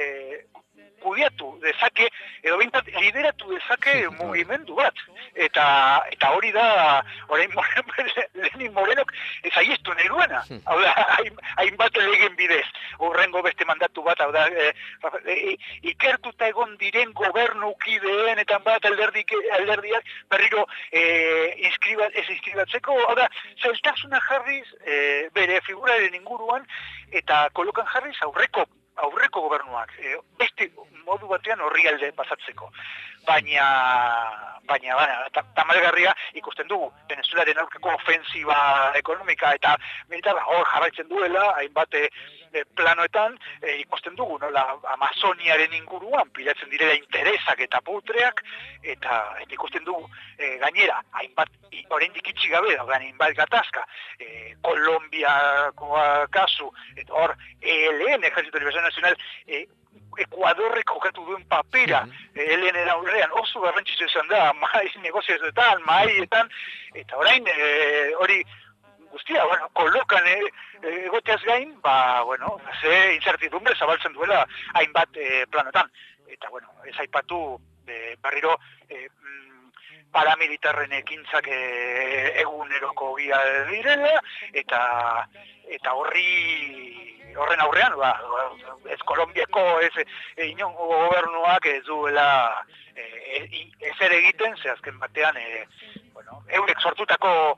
kudiatu dezake, edo bintat lideratu dezake mugimendu bat. Eta hori da, orain Lenin Morenok saiestu nahi duena. Hau da, hainbat legen bidez, horrengo beste mandatu bat, hau da, ikertuta egon diren gobernukideen eta bat alderdiak berriro ez inskribatzeko, hau da, zailtasuna jarriz bere figuraren inguruan, eta kolokan jarriz aurreko gobernuak, beste modu batean horri alde pasatzeko. Baina tamalgarria ikusten dugu, Venezuelaren aurkako ofensiba ekonomika eta militarra hor jarraitzen duela, hainbat planoetan ikusten dugu, nola Amazoniaren inguruan pilatzen direla interesak eta putreak, eta ikusten dugu gainera, hainbat oraindik itxi gabe da, hainbat gatazka, Kolombiakoa kasu, eta hor ELN, Ejército de Liberación Nacional, Ekuadorrek jokatu duen papera ELN aurrean oso garrantzitsua izan da, negozioetan, mahaietan, eta orain hori guztia, kolokan egoteaz gain, incertidumbre zabaltzen duela hainbat planotan. Eta, ez aipatu berriro paramilitarren ekintzak eguneroko gia direla, eta horren aurrean, ez Kolombiako, ez inongo gobernuak ez duela ezer egiten, ze azken batean, eurek sortutako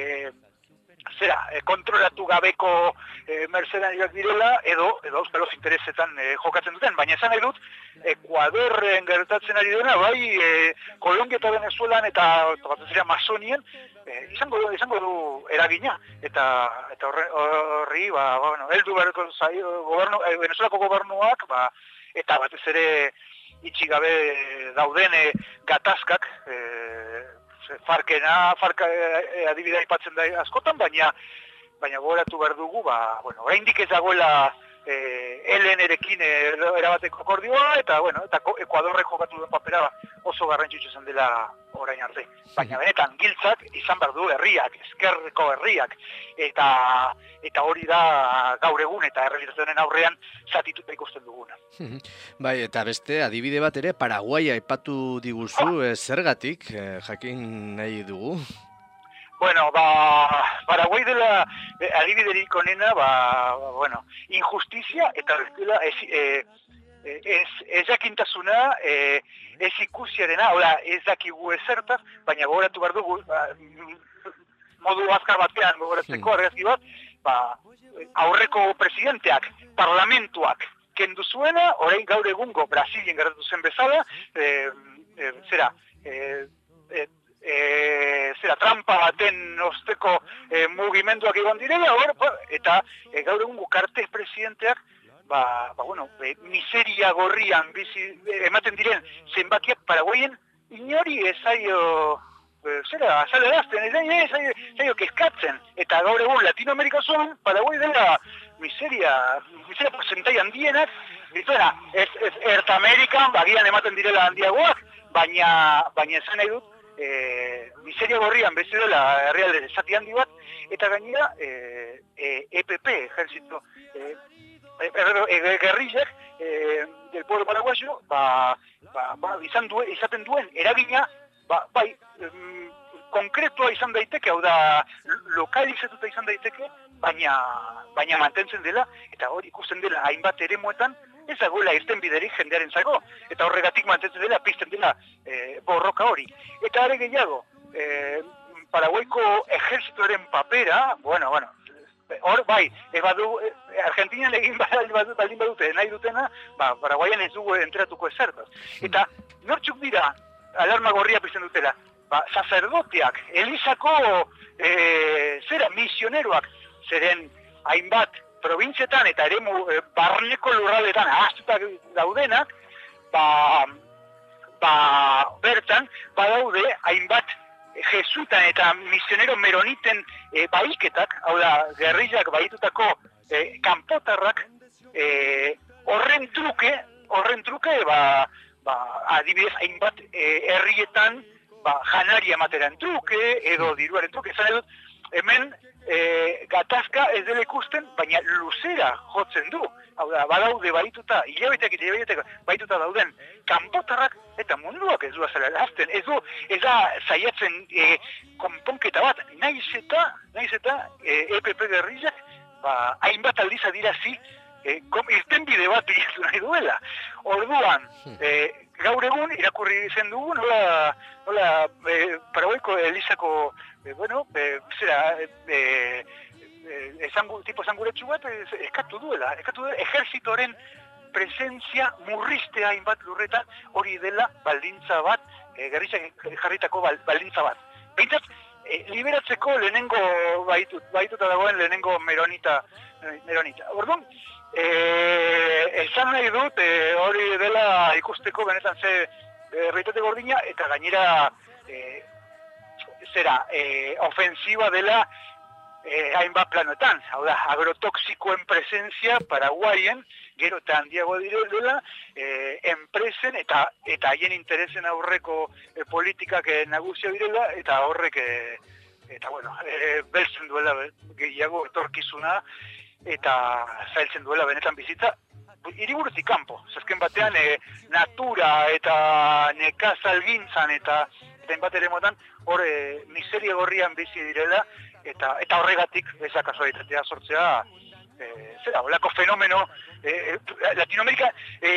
kontrolatu gabeko mercenariak direla, edo auskalos interesetan jokatzen duten, baina esan nahi dut, Ekuadorren gertatzen ari dena, bai, Kolombia eta Venezuelan eta batez ere Amazonien, izango du eragina, eta horri, heldu beharko Venezuelako gobernuak, eta batez ere itxi gabe dauden gatazkak, FARC adibidea aipatzen da askotan, baina gogoratu behar dugu, oraindik ez dagoela LN-erekin erabateko akordioa, eta Ekuadorrek jokatu duen papera oso garrantzitsu izan dela orain arte. Baina benetan, giltzak izan behar du herriak, ezkerreko herriak, eta hori da gaur egun eta errealitatenen aurrean zatituta ikusten duguna. Bai, eta beste adibide bat ere, Paraguaia aipatu diguzu, zergatik, jakin nahi dugu? Paraguai dela adibiderik onena, injustizia eta ez jakintasuna, ez ikusiarena, ez dakigu ezertaz, baina gogoratu behar dugu, modu azkar batean gogoratzeko argazki bat, aurreko presidenteak, parlamentuak kendu zuena, orain gaur egungo Brasilien gertatu zen bezala, trampa baten osteko mugimenduak egon direla, eta gaur egungo kartez presidenteak, miseria gorrian ematen diren zenbakiak Paraguaien inori ez zaio zaio kezkatzen, eta gaur egun Latinoamerika osoan Paraguai dela miseria porzentai handienak, ez Erta Amerikan bagian ematen direla handiagoak, baina esan nahi dut, miseria gorrian bezala herrialde zati handi bat, eta gainera EPP, ejército guerrillak del pueblo paraguayo, izaten duen eragina, konkretua izan daiteke, hau da, lokalizatuta izan daiteke, baina mantentzen dela, eta hori ikusten dela hainbat eremuetan, ez dagoela irten biderik jendearen zago, eta horregatik mantentzen dela, pizten dela borroka hori. Eta are gehiago, Paraguaiko ejertzitoaren papera, bueno, hor, bai, Argentinian egin baldin badute nahi dutena, Paraguaian ez dugu enteratuko ezertaz. Eta nortzuk dira alarma gorria pizten dutela? Sacerdoteak, Elizako misioneroak, zeren hainbat provintzietan eta eremu barneko lurraldetan ahaztutak daudenak, bertan badaude hainbat jesuitan eta misionero meroniten bahiketak, hau da, gerrillak bahitutako kanpotarrak, horren truke, adibidez, hainbat herrietan janaria emateran truke, edo diruaren truke, esan edut, hemen gatazka ez dela ikusten, baina luzera jotzen du. Hau da, badaude bahituta, hilabeteak bahituta dauden kanpotarrak eta munduak ez du azalazten, ez da zaiatzen konponketa bat, naiz eta EPP gerrillak hainbat aldiz adirazi irtenbide bat bilatu nahi duela. Orduan, gaur egun irakurri zen dugu, nola Paraguaiko Elizako, tipo esanguretsu bat eskatu duela ejertzitoren presentzia murriztea hainbat lurretan, hori dela baldintza bat, gerrillak jarritako baldintza bat. Behintzat, liberatzeko lehenengo bahituta dagoen lehenengo meronita. Orduan, esan nahi dut, hori dela ikusteko benetan ze realitate gordina, eta gainera ofensiba dela hainbat planoetan. Hau da, agrotoxikoen presentzia Paraguaien, gero eta handiago dela, enpresen eta haien interesen aurreko politikak nagusia direla, eta horrek, beltzen duela gehiago etorkizuna, eta zailtzen duela benetan bizitza, hiriburutik kanpo. Azken batean, natura eta nekazalgintzan eta hainbat eremuetan, hor miseria gorrian bizi direla, eta horregatik eza kasualitatea sortzea, holako fenomeno, Latinoamerika,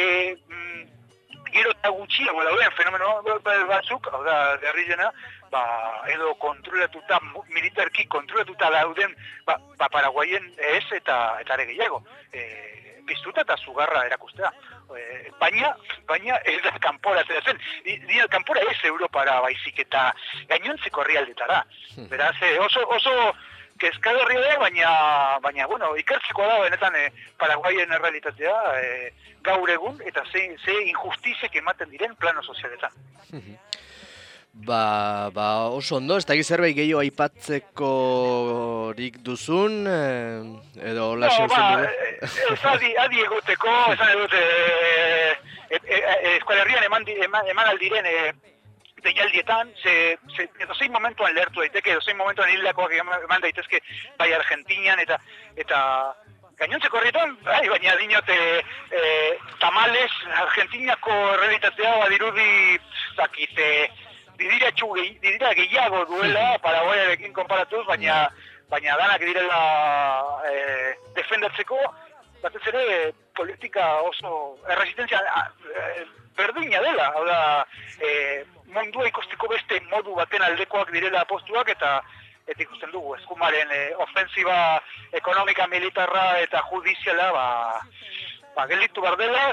gero eta gutxiago dauden fenomeno batzuk, hau da, gerrillena, edo kontrolatuta, militarki kontrolatuta dauden, Paraguaien ez eta are gehiago, piztuta eta zugarra erakustea. Baina ez da kanpora zen. Dira kanpora ez Europara baizik eta gainontzeko herrialdetara. Beraz, oso kezkagarria da, baina ikertzeko da benetan Paraguaien errealitatea gaur egun eta ze injustizek ematen diren plano sozialetan. Oso ondo, ez da zerbait gehiago aipatzekorik duzun, edo hola xeuzen dugu? Adi egoteko, esan edut, Euskal Herrian eman aldiren deialdietan, edozein momentuan lehertu daiteke, edozein momentuan hildakoak eman daitezke bai Argentinian, eta gainontzeko horretan, baina dinot tamales Argentiniako realitatea badirudi didira gehiago duela Paraguayarekin konparatuz, baina danak direla defendatzeko, batez ere politika oso erresistenzia berdina dela, hau da, mundua ikusteko beste modu baten aldekoak direla postuak, eta ikusten dugu, eskumaren ofensiba ekonomika, militarra eta judiziala, gelditu behar dela,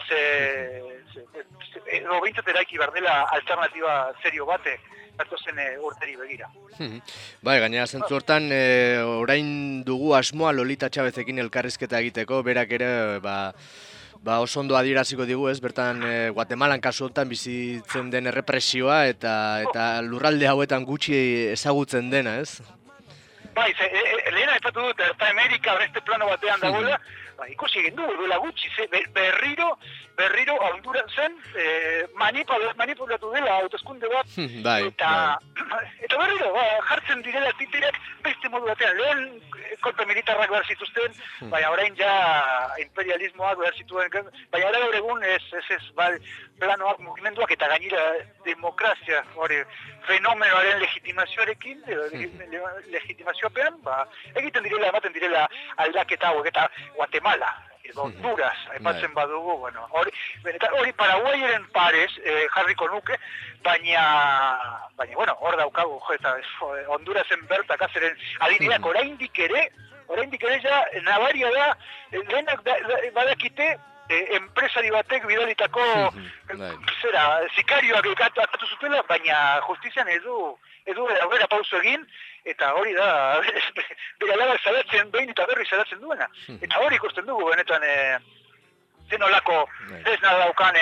edo behintzat eraiki behar dela alternatiba serio bate, zen urteri begira. Gainera zentzu hortan, orain dugu asmoa Lolita Txabezekin elkarrizketa egiteko, berak ere, oso ondo adieraziko digu, ez, bertan Guatemalan kasu honetan bizitzen den errepresioa eta lurralde hauetan gutxi ezagutzen dena, ez? Lehena aipatu dut, eta Amerika beste plano batean dagoela, ikusi egin du, duela gutxi, berriro Hondurasen manipulatu dela hauteskunde bat, eta berriro, jartzen direla titirak beste modu batean, lehen kolpe militarrak behar zituzten, baina orain ja imperialismoak behar zituen, baina gaur egun ez, planoak, mugimenduak eta gainera demokrazia, hori, fenomenoaren legitimazioarekin, legitimazioapean, egiten direla, ematen direla aldaketa hauek, eta Guatemala, Honduras, aipatzen badugu, bueno, hori Paraguayeren parez jarriko nuke, baina, bueno, hor daukagu, eta Hondurasen bertak azeren adineak oraindik ere ja nabaria da, lehenak badakite, enpresari batek bidalitako sikarioak elkatu zutela, baina justizian edu aurrera pauso egin, eta hori da, bere alabak zalatzen, behin eta berri zalatzen duena. Eta hori ikusten dugu, benetan, zenolako, ez nadaukan,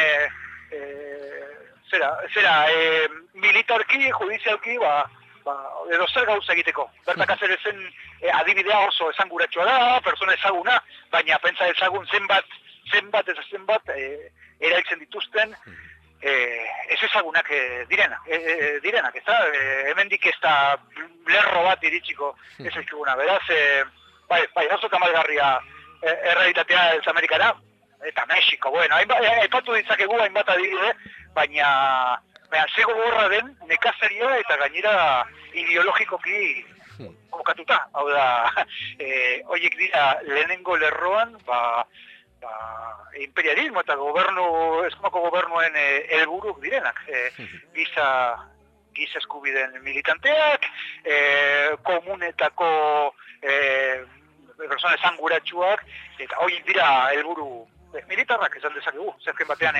militarki, judizialki, edo zer gauza egiteko. Bertak azerezen adibidea oso esanguratsua da, persona ezaguna, baina pentsa ezagun zenbat erailtzen dituzten, ez ezagunak direnak, ez da, hemendik ez da lerro bat iritsiko ez ezkiguna, beraz, oso tamalgarria errealitatea ez Amerikara, eta Mexiko, bueno, aipatu ditzakegu hainbat adibide, baina zego gorra den nekazaria eta gainera ideologikoki kokatuta, hau da, horiek dira lehenengo lerroan, imperialismo eta eskumako gobernuen helburuk direnak, giza eskubideen militanteak, komunetako persona esanguratsuak, eta horiek dira helburu militarrak esan dezakegu, zerken batean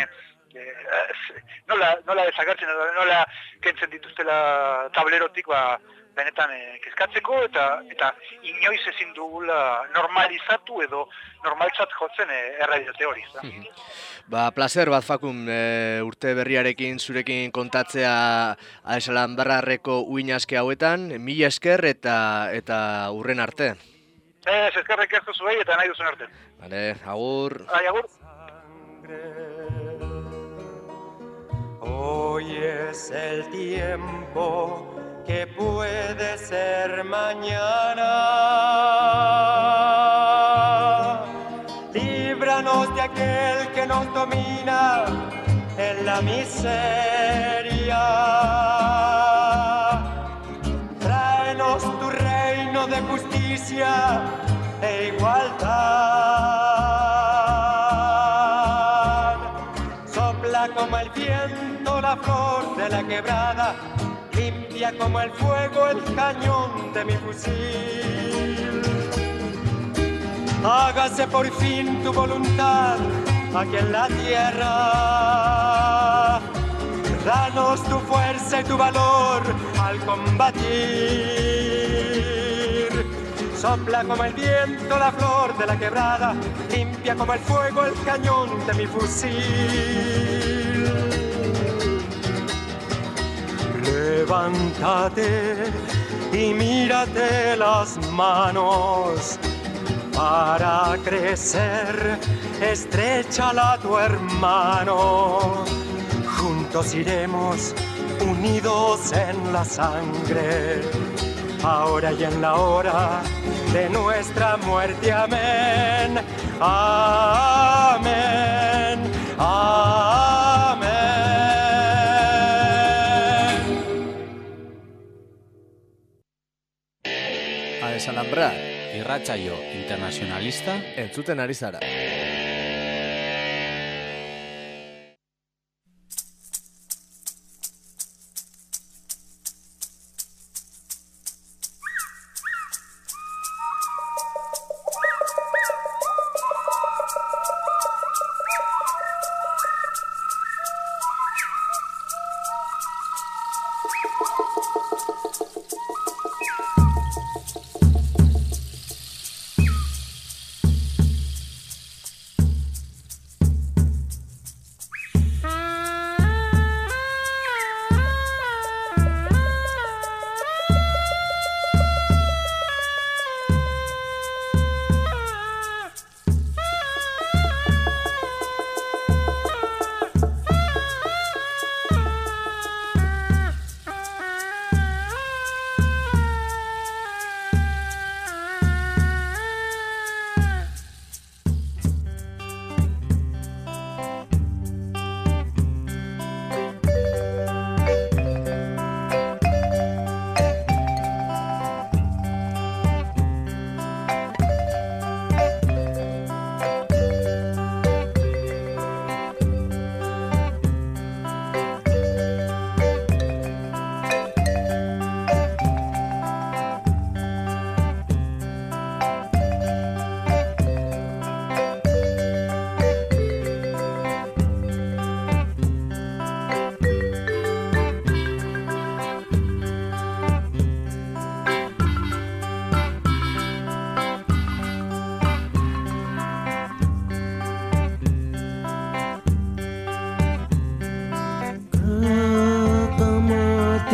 nola desagertzen, nola kentzen dituztela tablerotik benetan kezkatzeko eta inoiz ezin dugula normalizatu edo normaltzat jotzen errealitate hori. Placer bat, Fakun, urte berriarekin zurekin kontatzea Adesalanbrarreko uinaske hauetan, mila esker eta urren arte. Eskerrik asko zuei eta nahi duzun arte. Vale, agur. Agur. Hoy es el tiempo que puede ser mañana. Líbranos de aquel que nos domina en la miseria. Tráenos tu reino de justicia e igualdad. Sopla como el viento la flor de la quebrada, limpia como el fuego el cañón de mi fusil. Hágase por fin tu voluntad aquí en la tierra. Danos tu fuerza y tu valor al combatir. Sopla como el viento la flor de la quebrada, limpia como el fuego el cañón de mi fusil. Levántate y mírate las manos para crecer, estréchala a tu hermano. Juntos iremos unidos en la sangre, ahora y en la hora de nuestra muerte. Amén, amén, amén. Adesalambrar irratsaio internacionalista entzuten ari zara.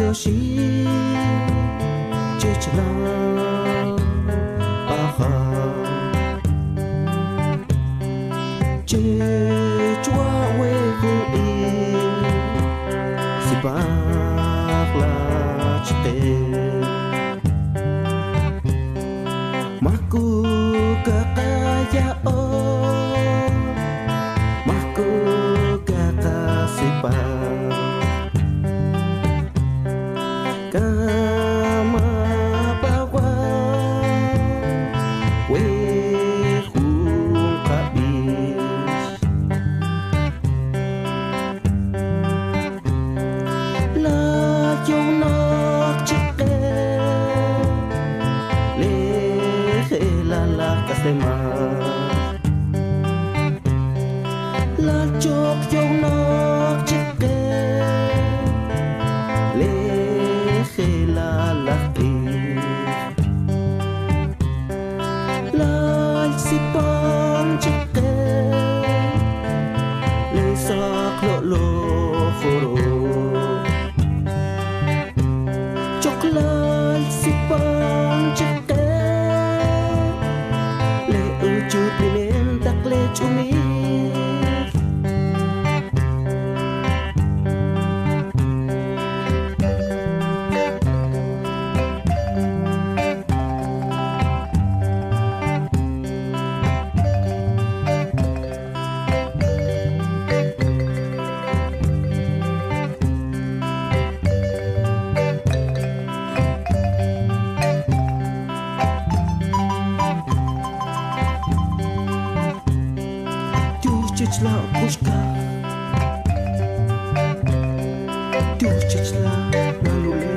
Yoshi Chichla Aha Chichwa Wego Sipakla Chite Maku kakaya Maku kakasipa Kama bawa Wehung kabis La yung nak chike Lehe lala kasema La chok yung nak chike Sipang chike le saklo lo khoro choklal sipang chike le uju pimenta le chumi Чечла пушка, чечла на луле.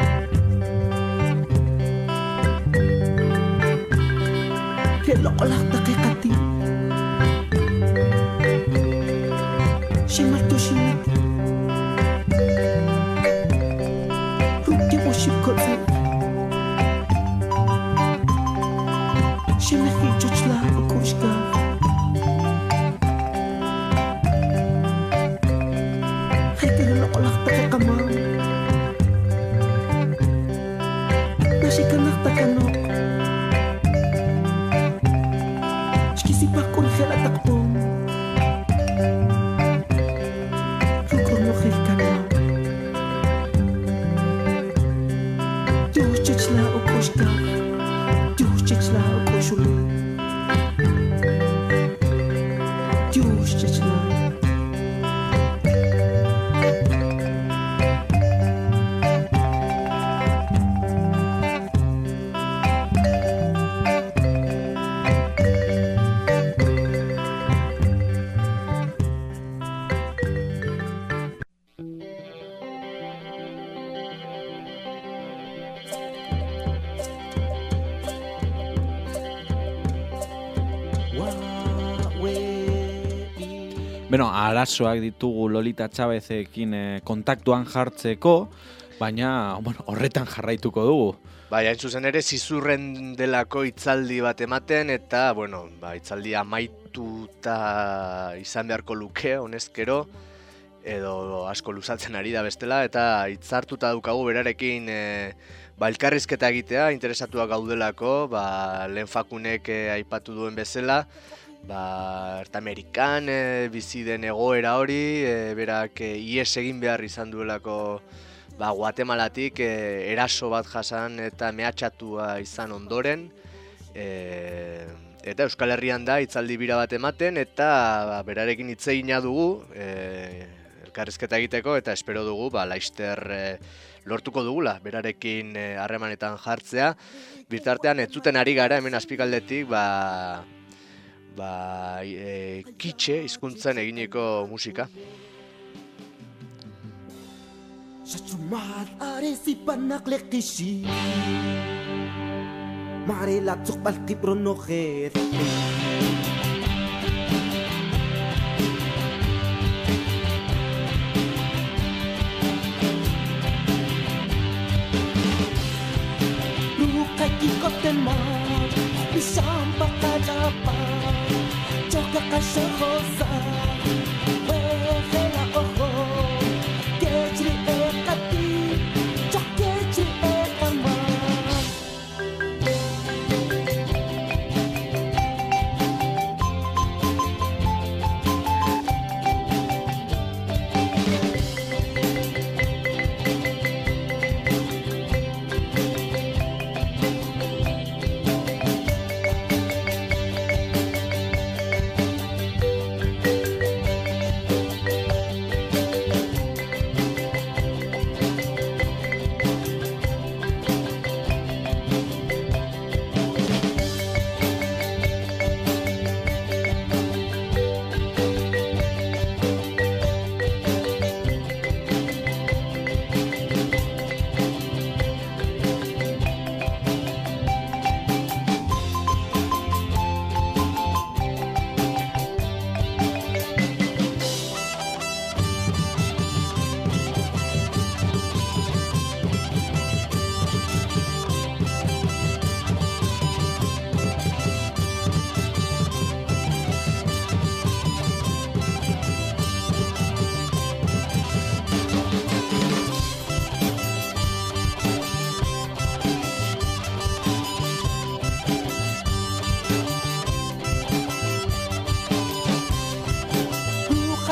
Kelolak takikati, shimarto shimiti, rukye wo shipkotse, shimehi chechla pushka. Olak tak kamang Nasi kanak tak kanok Skisi pakun khela takpom Rukur no khel kanok Tuh chechla o koshka Tuh chechla o koshulu Tuh chechla Beno, arazoak ditugu Lolita Chávezekin kontaktuan jartzeko, baina horretan jarraituko dugu. Bai, hain zuzen ere, zizurren delako hitzaldi bat ematen, eta, hitzaldi amaituta izan beharko luke, honezkero, edo asko luzatzen ari da bestela, eta hitzartuta daukagu berarekin elkarrizketa egitea, interesatuak gaudelako, lehen fakunek aipatu duen bezala, Ertamerikan bizi den egoera hori, berak ihes egin behar izan duelako Guatemalatik eraso bat jasan eta mehatxatua izan ondoren, eta Euskal Herrian da hitzaldi bira bat ematen, eta berarekin hitz egina dugu elkarrizketa egiteko, eta espero dugu laster lortuko dugula berarekin harremanetan jartzea. Bitartean ez zuten ari gara hemen azpikaldetik kitxe hizkuntzan eginiko musika. Sachumat aresi panak lekishi Mare la tsuk balti brono kher Luka kikoten mar Bisam pakajapa Choka kashosa Wehela oho Kechri ekati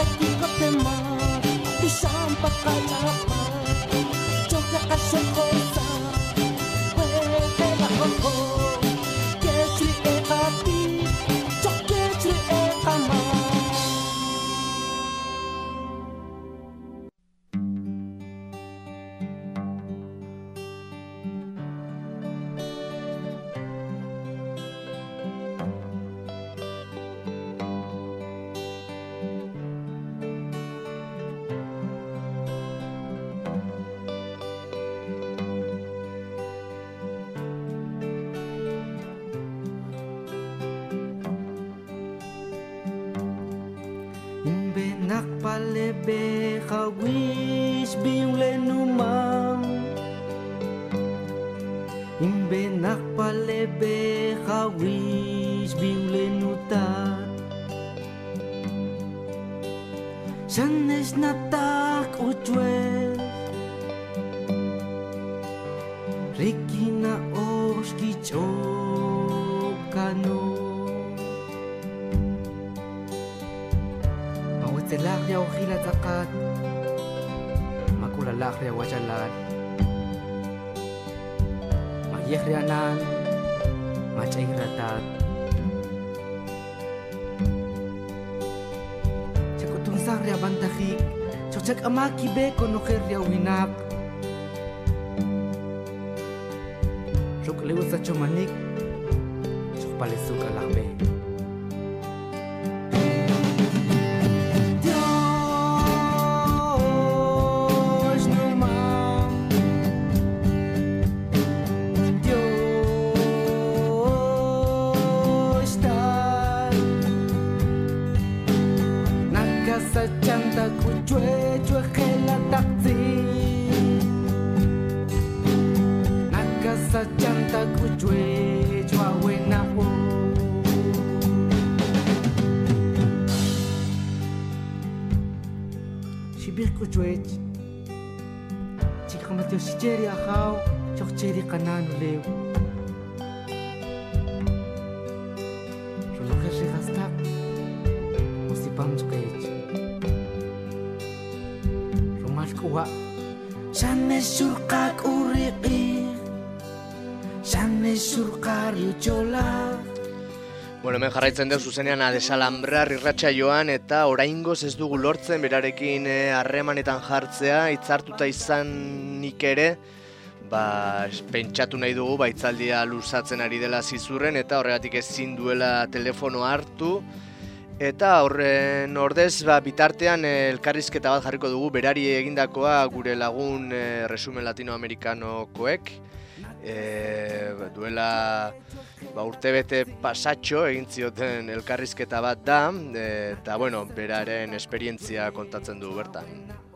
Nakpalebe kawis biyong lenumang Imbe nakpalebe kawis biyong lenutat Sanes natak utwes Riki na oski chob kano Telak dia ukhila takat Makulalak dia wajalan Magyek rianan Macay ratat Cakutong sak dia bantakik Cocak amaki be konokir dia winak Ruk lewat sa cumanik Cok palisuk alak be Cheri akaw, chok cheri kanan ulew. Rulo kersi hastak, musipang chukech. Rumal kuwa, shanes surkak uriqi, shanes surkar yuchola. Bueno, hemen jarraitzen dut zuzenean Adesalambrar irratsaioan eta oraingoz ez dugu lortzen berarekin harremanetan jartzea, hitzartuta izanik ere, pentsatu nahi dugu hitzaldia luzatzen ari dela zizurren eta horregatik ezin duela telefono hartu. Eta horren ordez bitartean elkarrizketa bat jarriko dugu berari egindakoa gure lagun Resumen Latinoamerikanokoek. Duela urtebete pasatxo egin zioten elkarrizketa bat da, eta bueno, beraren esperientzia kontatzen du bertan.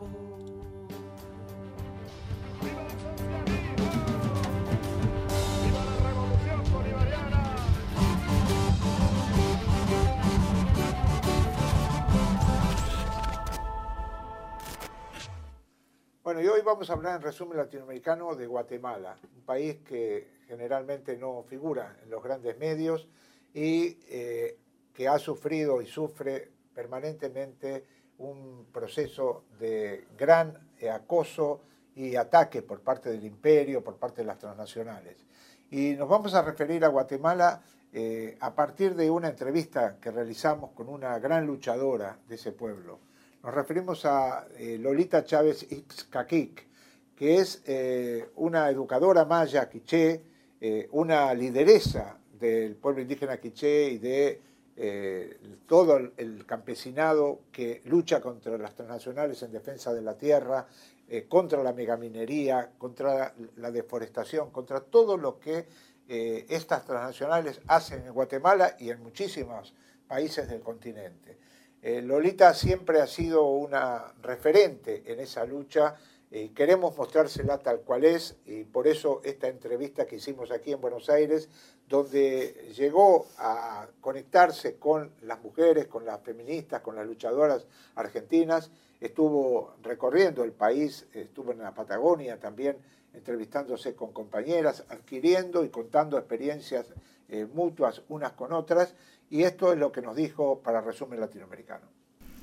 Bueno, y hoy vamos a hablar en Resumen Latinoamericano de Guatemala, un país que generalmente no figura en los grandes medios y que ha sufrido y sufre permanentemente un proceso de gran acoso y ataque por parte del imperio, por parte de las transnacionales. Y nos vamos a referir a Guatemala a partir de una entrevista que realizamos con una gran luchadora de ese pueblo. Nos referimos a Lolita Chávez Ixcaquic, que es una educadora maya quiché, una lideresa del pueblo indígena quiché y de todo el campesinado que lucha contra las transnacionales en defensa de la tierra, contra la megaminería, contra la deforestación, contra todo lo que estas transnacionales hacen en Guatemala y en muchísimos países del continente. Lolita siempre ha sido una referente en esa lucha y queremos mostrársela tal cual es, y por eso esta entrevista que hicimos aquí en Buenos Aires, donde llegó a conectarse con las mujeres, con las feministas, con las luchadoras argentinas, estuvo recorriendo el país, estuvo en la Patagonia también entrevistándose con compañeras, adquiriendo y contando experiencias mutuas unas con otras, y esto es lo que nos dijo para Resumen Latinoamericano.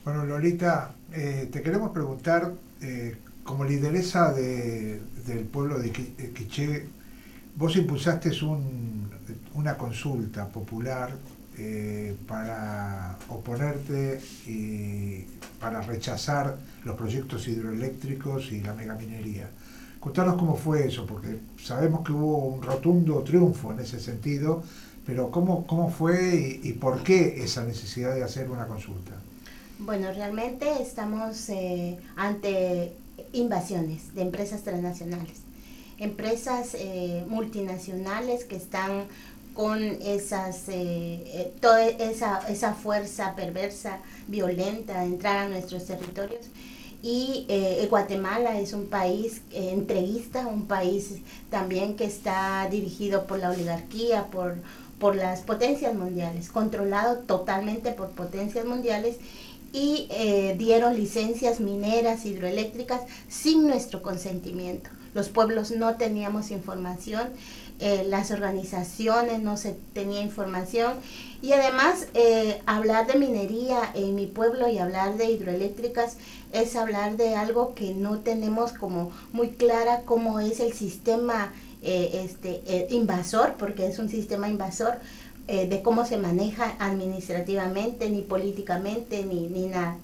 Bueno, Lolita, te queremos preguntar, como lideresa del pueblo de Quiché, vos impulsaste una consulta popular para oponerte y para rechazar los proyectos hidroeléctricos y la megaminería. Contanos cómo fue eso, porque sabemos que hubo un rotundo triunfo en ese sentido, pero ¿cómo fue y por qué esa necesidad de hacer una consulta? Bueno, realmente estamos ante invasiones de empresas transnacionales, empresas multinacionales que están con toda esa fuerza perversa, violenta de entrar a nuestros territorios. Y Guatemala es un país entreguista, un país también que está dirigido por la oligarquía, por las potencias mundiales, controlado totalmente por potencias mundiales, y dieron licencias mineras, hidroeléctricas sin nuestro consentimiento. Los pueblos no teníamos información, las organizaciones no se tenía información, y además hablar de minería en mi pueblo y hablar de hidroeléctricas es hablar de algo que no tenemos como muy clara cómo es el sistema invasor, porque es un sistema invasor, de cómo se maneja administrativamente, ni políticamente, ni nada.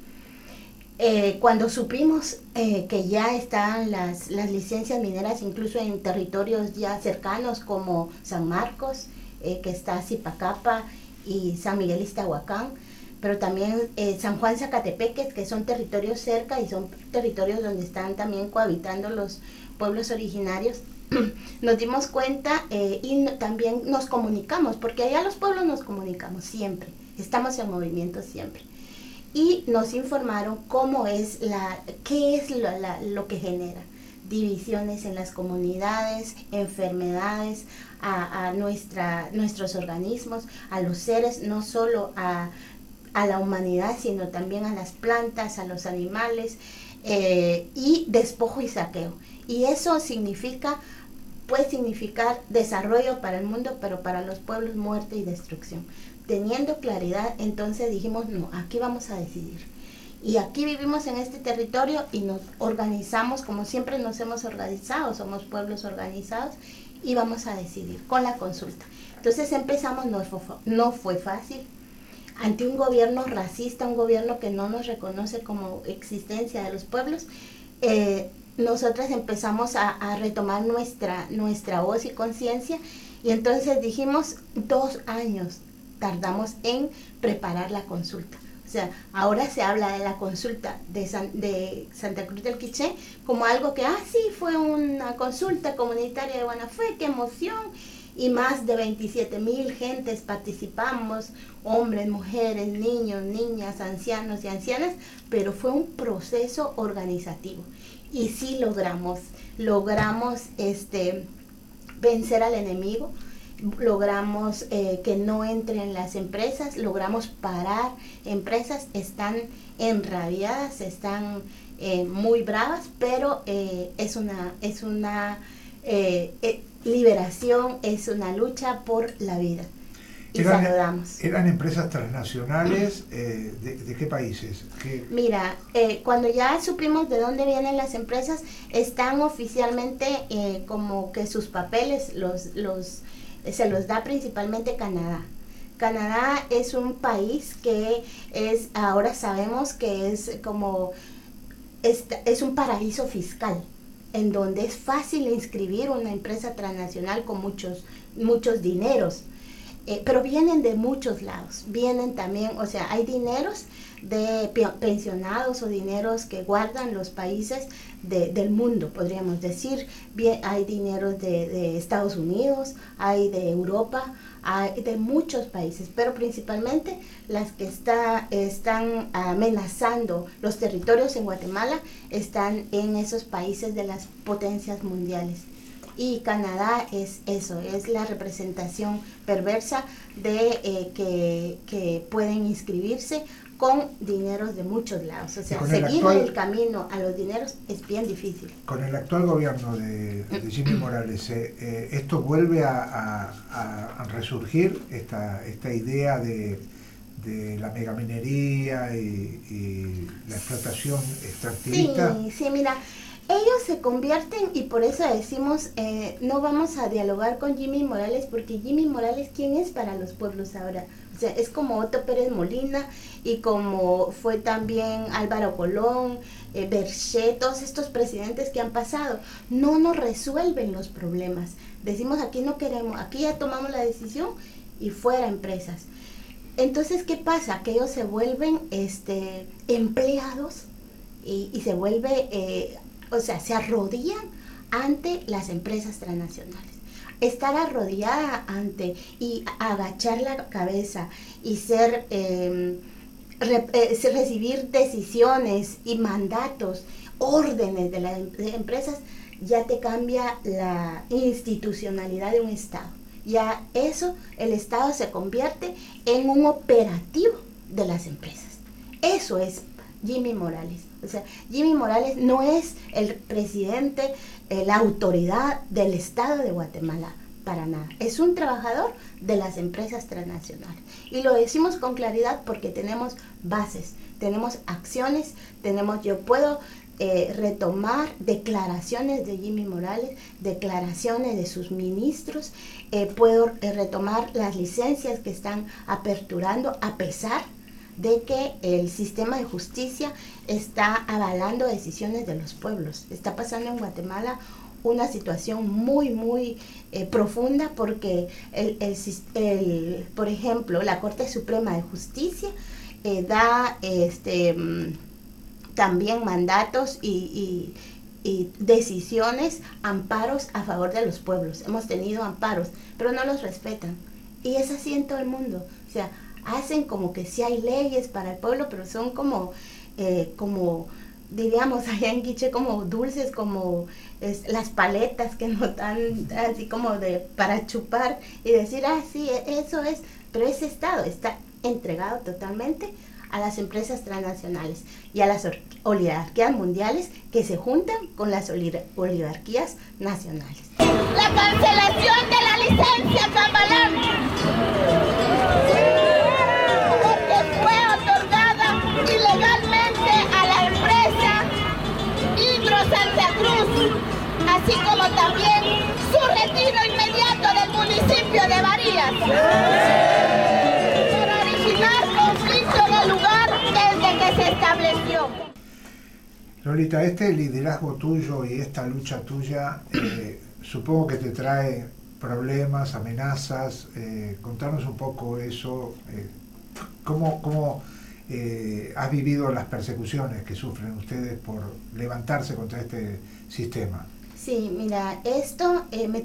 Cuando supimos que ya están las licencias mineras incluso en territorios ya cercanos como San Marcos, que está Zipacapa, y San Miguel Iztahuacán, pero también San Juan Zacatepeques, que son territorios cerca y son territorios donde están también cohabitando los pueblos originarios, nos dimos cuenta y también nos comunicamos, porque allá los pueblos nos comunicamos siempre, estamos en movimiento siempre. Y nos informaron qué es lo que genera divisiones en las comunidades, enfermedades a nuestros organismos, a los seres, no solo a la humanidad, sino también a las plantas, a los animales, y despojo y saqueo. Y eso puede significar desarrollo para el mundo, pero para los pueblos muerte y destrucción. Teniendo claridad, entonces dijimos, no, aquí vamos a decidir. Y aquí vivimos en este territorio y nos organizamos como siempre nos hemos organizado, somos pueblos organizados, y vamos a decidir con la consulta. Entonces empezamos, no fue fácil, ante un gobierno racista, un gobierno que no nos reconoce como existencia de los pueblos. Nosotras empezamos a retomar nuestra voz y conciencia, y entonces dijimos 2 años tardamos en preparar la consulta. O sea, ahora se habla de la consulta de Santa Cruz del Quiché como algo que, sí, fue una consulta comunitaria de Guanafué, qué emoción, y más de 27,000 gentes participamos, hombres, mujeres, niños, niñas, ancianos y ancianas, pero fue un proceso organizativo. Y sí logramos vencer al enemigo, logramos que no entren las empresas, logramos parar empresas, están enrabiadas, están muy bravas, pero es una liberación, es una lucha por la vida. Y saludamos. ¿Eran empresas transnacionales? ¿De qué países? Mira, cuando ya supimos de dónde vienen las empresas, están oficialmente como que sus papeles se los da principalmente Canadá. Canadá es un país que ahora sabemos que es un paraíso fiscal, en donde es fácil inscribir una empresa transnacional con muchos dineros. Pero vienen de muchos lados, vienen también, o sea, hay dineros de pensionados o dineros que guardan los países del mundo, podríamos decir. Bien, hay dineros de Estados Unidos, hay de Europa, hay de muchos países, pero principalmente las que están amenazando los territorios en Guatemala están en esos países de las potencias mundiales. Y Canadá es eso, es la representación perversa de que pueden inscribirse con dineros de muchos lados. O sea, seguir el camino a los dineros es bien difícil. Con el actual gobierno de Jimmy Morales, ¿esto vuelve a resurgir, esta idea de la megaminería y la explotación extractivista. Sí, mira, ellos se convierten, y por eso decimos, no vamos a dialogar con Jimmy Morales, porque Jimmy Morales, ¿quién es para los pueblos ahora? O sea, es como Otto Pérez Molina, y como fue también Álvaro Colón, Berchet, todos estos presidentes que han pasado, no nos resuelven los problemas. Decimos, aquí no queremos, aquí ya tomamos la decisión y fuera empresas. Entonces, ¿qué pasa? Que ellos se vuelven empleados y se vuelve, se arrodillan ante las empresas transnacionales. Estar arrodillada ante y agachar la cabeza y recibir decisiones y mandatos, órdenes de las empresas, ya te cambia la institucionalidad de un Estado. Ya eso, el Estado se convierte en un operativo de las empresas. Eso es Jimmy Morales. O sea, Jimmy Morales no es el presidente, la autoridad del Estado de Guatemala, para nada. Es un trabajador de las empresas transnacionales. Y lo decimos con claridad porque tenemos bases, tenemos acciones, yo puedo retomar declaraciones de Jimmy Morales, declaraciones de sus ministros, puedo retomar las licencias que están aperturando a pesar de que el sistema de justicia está avalando decisiones de los pueblos. Está pasando en Guatemala una situación muy profunda porque por ejemplo, la Corte Suprema de Justicia da también mandatos y decisiones, amparos a favor de los pueblos. Hemos tenido amparos, pero no los respetan. Y es así en todo el mundo. O sea, hacen como que sí hay leyes para el pueblo, pero son como diríamos allá en Quiché, como dulces, como las paletas que nos dan así como para chupar y decir, sí, eso es. Pero ese Estado está entregado totalmente a las empresas transnacionales y a las oligarquías mundiales que se juntan con las oligarquías nacionales. La cancelación de la licencia Cambalán, porque fue otorgada ilegalmente a la empresa Hidro Santa Cruz, así como también su retiro inmediato del municipio de Varillas, por originar conflicto en el lugar desde que se estableció. Lolita, este liderazgo tuyo y esta lucha tuya, supongo que te trae problemas, amenazas. Contanos un poco eso. ¿Cómo has vivido las persecuciones que sufren ustedes por levantarse contra este sistema? Sí, mira, esto me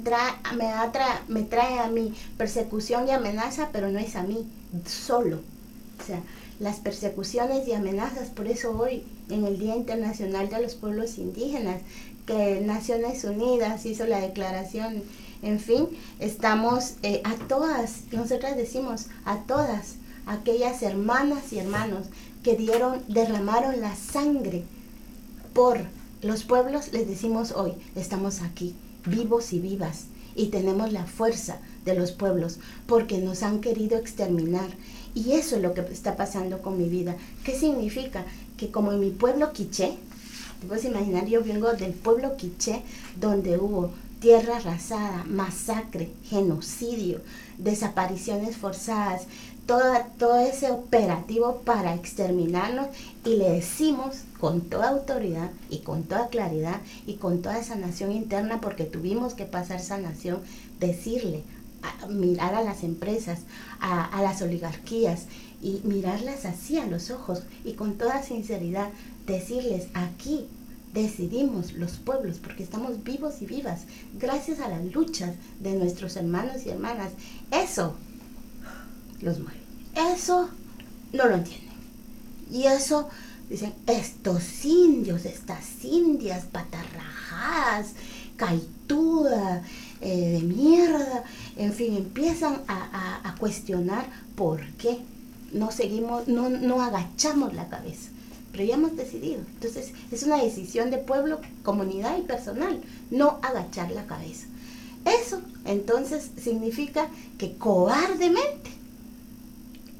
trae a mí persecución y amenaza, pero no es a mí solo. O sea, las persecuciones y amenazas, por eso hoy, en el Día Internacional de los Pueblos Indígenas, que Naciones Unidas hizo la declaración, en fin, estamos a todas, nosotras decimos a todas aquellas hermanas y hermanos que derramaron la sangre por los pueblos, les decimos hoy, estamos aquí, vivos y vivas, y tenemos la fuerza de los pueblos, porque nos han querido exterminar. Y eso es lo que está pasando con mi vida. ¿Qué significa? Que como en mi pueblo Quiché, te puedes imaginar, yo vengo del pueblo Quiché, donde hubo tierra arrasada, masacre, genocidio, desapariciones forzadas, todo ese operativo para exterminarnos, y le decimos con toda autoridad y con toda claridad y con toda sanación interna, porque tuvimos que pasar sanación, decirle, mirar a las empresas, a las oligarquías y mirarlas así a los ojos y con toda sinceridad decirles, aquí decidimos los pueblos porque estamos vivos y vivas gracias a las luchas de nuestros hermanos y hermanas. Eso los mueve, eso no lo entienden, y eso dicen, estos indios, estas indias patarrajadas, caituda, de mierda, en fin, empiezan a cuestionar por qué no seguimos, no agachamos la cabeza, pero ya hemos decidido. Entonces es una decisión de pueblo, comunidad y personal, no agachar la cabeza. Eso entonces significa que cobardemente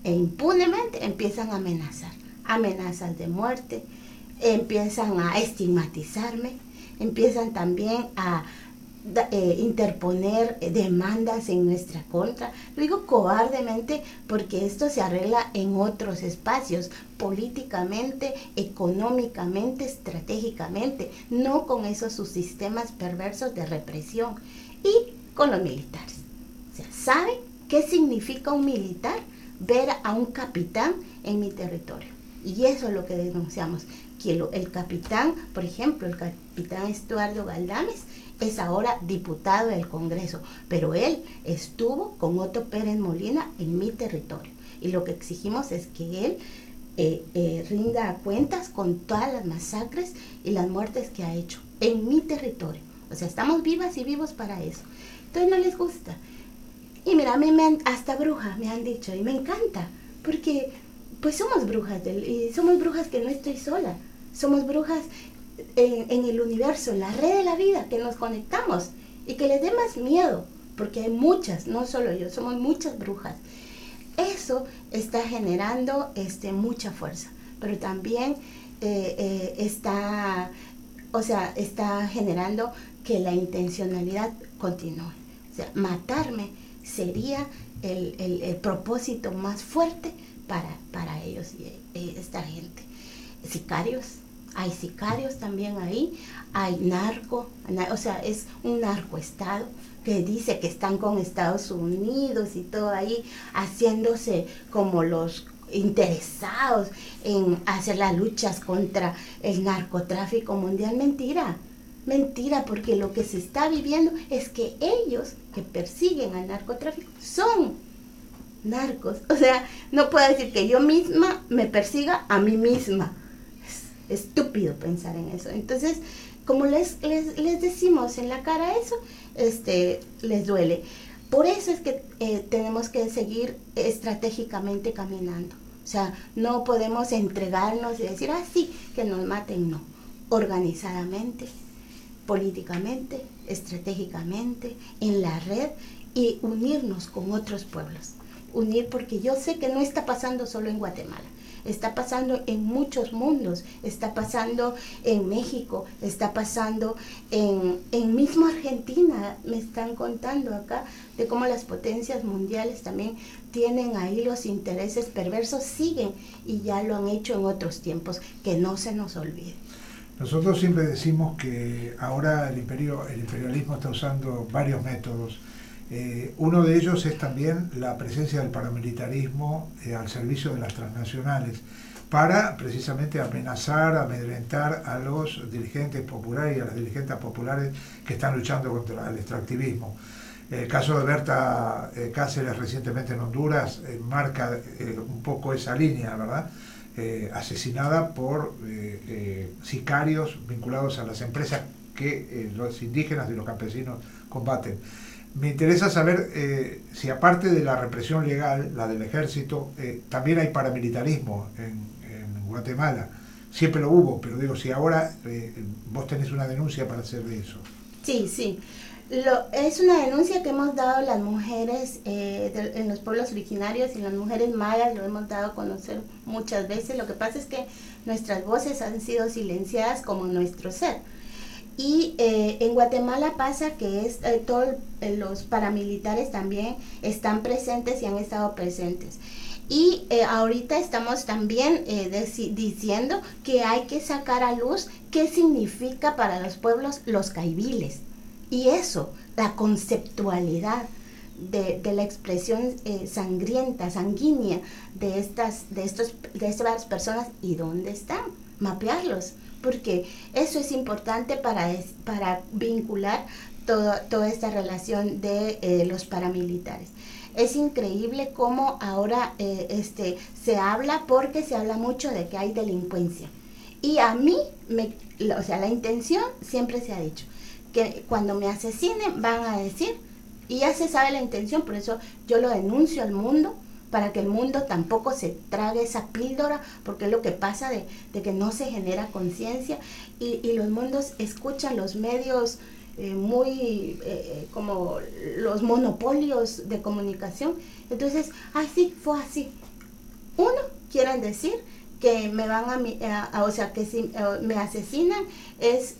e impunemente empiezan a amenazar, amenazas de muerte, empiezan a estigmatizarme, empiezan también a interponer demandas en nuestra contra. Lo digo cobardemente porque esto se arregla en otros espacios, políticamente, económicamente, estratégicamente, no con esos subsistemas perversos de represión. Y con los militares. O sea, ¿saben qué significa un militar? Ver a un capitán en mi territorio. Y eso es lo que denunciamos. Que el capitán, por ejemplo, el capitán Estuardo Galdames, es ahora diputado del Congreso, pero él estuvo con Otto Pérez Molina en mi territorio. Y lo que exigimos es que él rinda cuentas con todas las masacres y las muertes que ha hecho en mi territorio. O sea, estamos vivas y vivos para eso. Entonces no les gusta. Y mira, a mí hasta brujas me han dicho, y me encanta, porque pues somos brujas, y somos brujas que no estoy sola. Somos brujas en el universo, en la red de la vida, que nos conectamos y que les dé más miedo, porque hay muchas, no solo yo, somos muchas brujas. Eso está generando mucha fuerza, pero también está generando que la intencionalidad continúe. O sea, matarme sería el propósito más fuerte para ellos y esta gente. Sicarios, hay sicarios también ahí, hay o sea, es un narcoestado que dice que están con Estados Unidos y todo ahí, haciéndose como los interesados en hacer las luchas contra el narcotráfico mundial. Mentira, porque lo que se está viviendo es que ellos que persiguen al narcotráfico son narcos. O sea, no puedo decir que yo misma me persiga a mí misma. Es estúpido pensar en eso. Entonces, como les decimos en la cara eso, les duele. Por eso es que tenemos que seguir estratégicamente caminando. O sea, no podemos entregarnos y decir, sí, que nos maten, no. Organizadamente, políticamente, estratégicamente, en la red, y unirnos con otros pueblos. Unir, porque yo sé que no está pasando solo en Guatemala. Está pasando en muchos mundos, está pasando en México, está pasando en mismo Argentina. Me están contando acá de cómo las potencias mundiales también tienen ahí los intereses perversos, siguen, y ya lo han hecho en otros tiempos, que no se nos olvide. Nosotros siempre decimos que ahora el imperialismo está usando varios métodos. Uno de ellos es también la presencia del paramilitarismo al servicio de las transnacionales para precisamente amenazar, amedrentar a los dirigentes populares y a las dirigentes populares que están luchando contra el extractivismo. El caso de Berta Cáceres recientemente en Honduras marca un poco esa línea, ¿verdad? Asesinada por sicarios vinculados a las empresas que los indígenas y los campesinos combaten. Me interesa saber si aparte de la represión legal, la del ejército, también hay paramilitarismo en Guatemala. Siempre lo hubo, pero digo, si ahora vos tenés una denuncia para hacer de eso. Sí. Es una denuncia que hemos dado las mujeres en los pueblos originarios y las mujeres mayas, lo hemos dado a conocer muchas veces. Lo que pasa es que nuestras voces han sido silenciadas como nuestro ser. Y en Guatemala pasa que todos los paramilitares también están presentes y han estado presentes. Y ahorita estamos también diciendo que hay que sacar a luz qué significa para los pueblos los caibiles. Y eso, la conceptualidad de la expresión sangrienta, sanguínea de estas personas y dónde están, mapearlos, porque eso es importante para vincular toda esta relación de los paramilitares. Es increíble cómo ahora se habla, porque se habla mucho de que hay delincuencia. Y a mí, la intención siempre se ha dicho, que cuando me asesinen van a decir, y ya se sabe la intención, por eso yo lo denuncio al mundo, para que el mundo tampoco se trague esa píldora, porque es lo que pasa de que no se genera conciencia, y los mundos escuchan los medios como los monopolios de comunicación. Entonces, sí, fue así. Uno, quieren decir que me van o sea, que si me asesinan es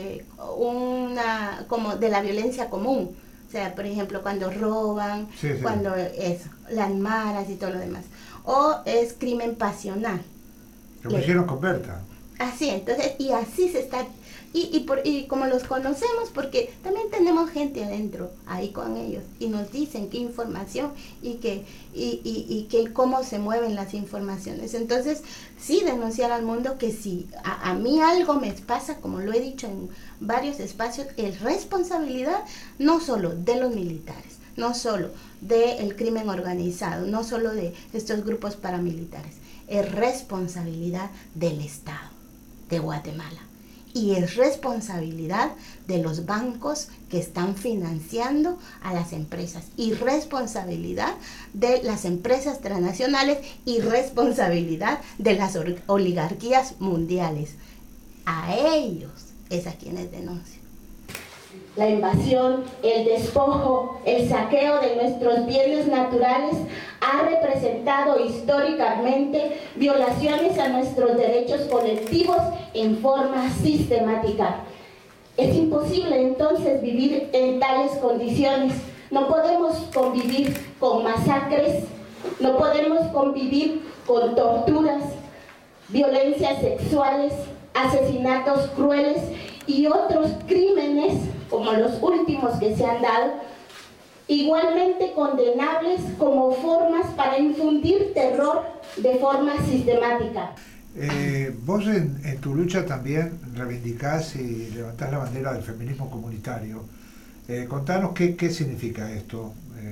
como de la violencia común. O sea, por ejemplo, cuando roban, cuando las maras y todo lo demás. O es crimen pasional. Como hicieron con Berta. Así, entonces, y así se está, y como los conocemos, porque también tenemos gente adentro, ahí con ellos, y nos dicen qué información y cómo se mueven las informaciones. Entonces, sí denunciar al mundo que si a mí algo me pasa, como lo he dicho en varios espacios, es responsabilidad no solo de los militares, no solo del crimen organizado, no solo de estos grupos paramilitares, es responsabilidad del Estado de Guatemala y es responsabilidad de los bancos que están financiando a las empresas y responsabilidad de las empresas transnacionales y responsabilidad de las oligarquías mundiales. A ellos es a quienes denuncian. La invasión, el despojo, el saqueo de nuestros bienes naturales ha representado históricamente violaciones a nuestros derechos colectivos en forma sistemática. Es imposible entonces vivir en tales condiciones. No podemos convivir con masacres, no podemos convivir con torturas, violencias sexuales, asesinatos crueles y otros crímenes como los últimos que se han dado, igualmente condenables como formas para infundir terror de forma sistemática. Vos en tu lucha también reivindicás y levantás la bandera del feminismo comunitario. Contanos qué significa esto,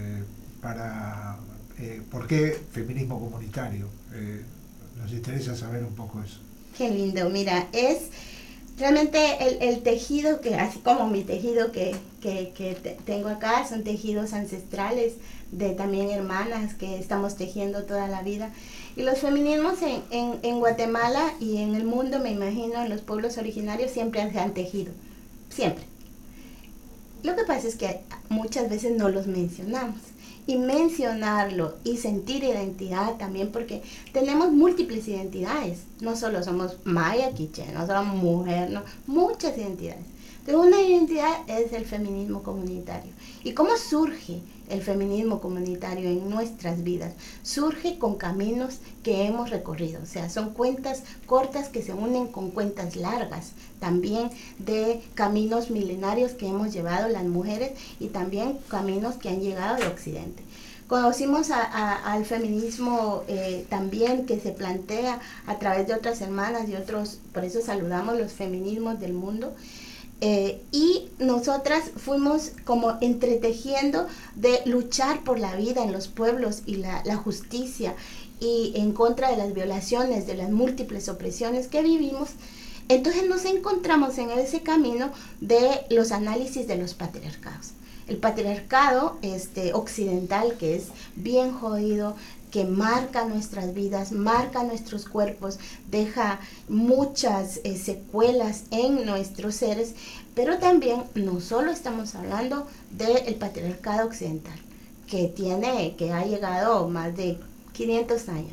¿por qué feminismo comunitario? Nos interesa saber un poco eso. Qué lindo, mira, es realmente el tejido que, así como mi tejido que tengo acá, son tejidos ancestrales de también hermanas que estamos tejiendo toda la vida. Y los feminismos en Guatemala y en el mundo, me imagino, en los pueblos originarios siempre se han tejido, siempre. Lo que pasa es que muchas veces no los mencionamos. Y mencionarlo y sentir identidad también, porque tenemos múltiples identidades. No solo somos maya, quiché, no somos mujer, no, muchas identidades. Entonces, una identidad es el feminismo comunitario. ¿Y cómo surge el feminismo comunitario en nuestras vidas? Surge con caminos que hemos recorrido, o sea, son cuentas cortas que se unen con cuentas largas, también de caminos milenarios que hemos llevado las mujeres y también caminos que han llegado de Occidente. Conocimos al feminismo también que se plantea a través de otras hermanas y otros, por eso saludamos los feminismos del mundo. Y nosotras fuimos como entretejiendo de luchar por la vida en los pueblos y la justicia y en contra de las violaciones, de las múltiples opresiones que vivimos. Entonces nos encontramos en ese camino de los análisis de los patriarcados. El patriarcado occidental, que es bien jodido, que marca nuestras vidas, marca nuestros cuerpos, deja muchas secuelas en nuestros seres, pero también no solo estamos hablando del patriarcado occidental, que ha llegado más de 500 años.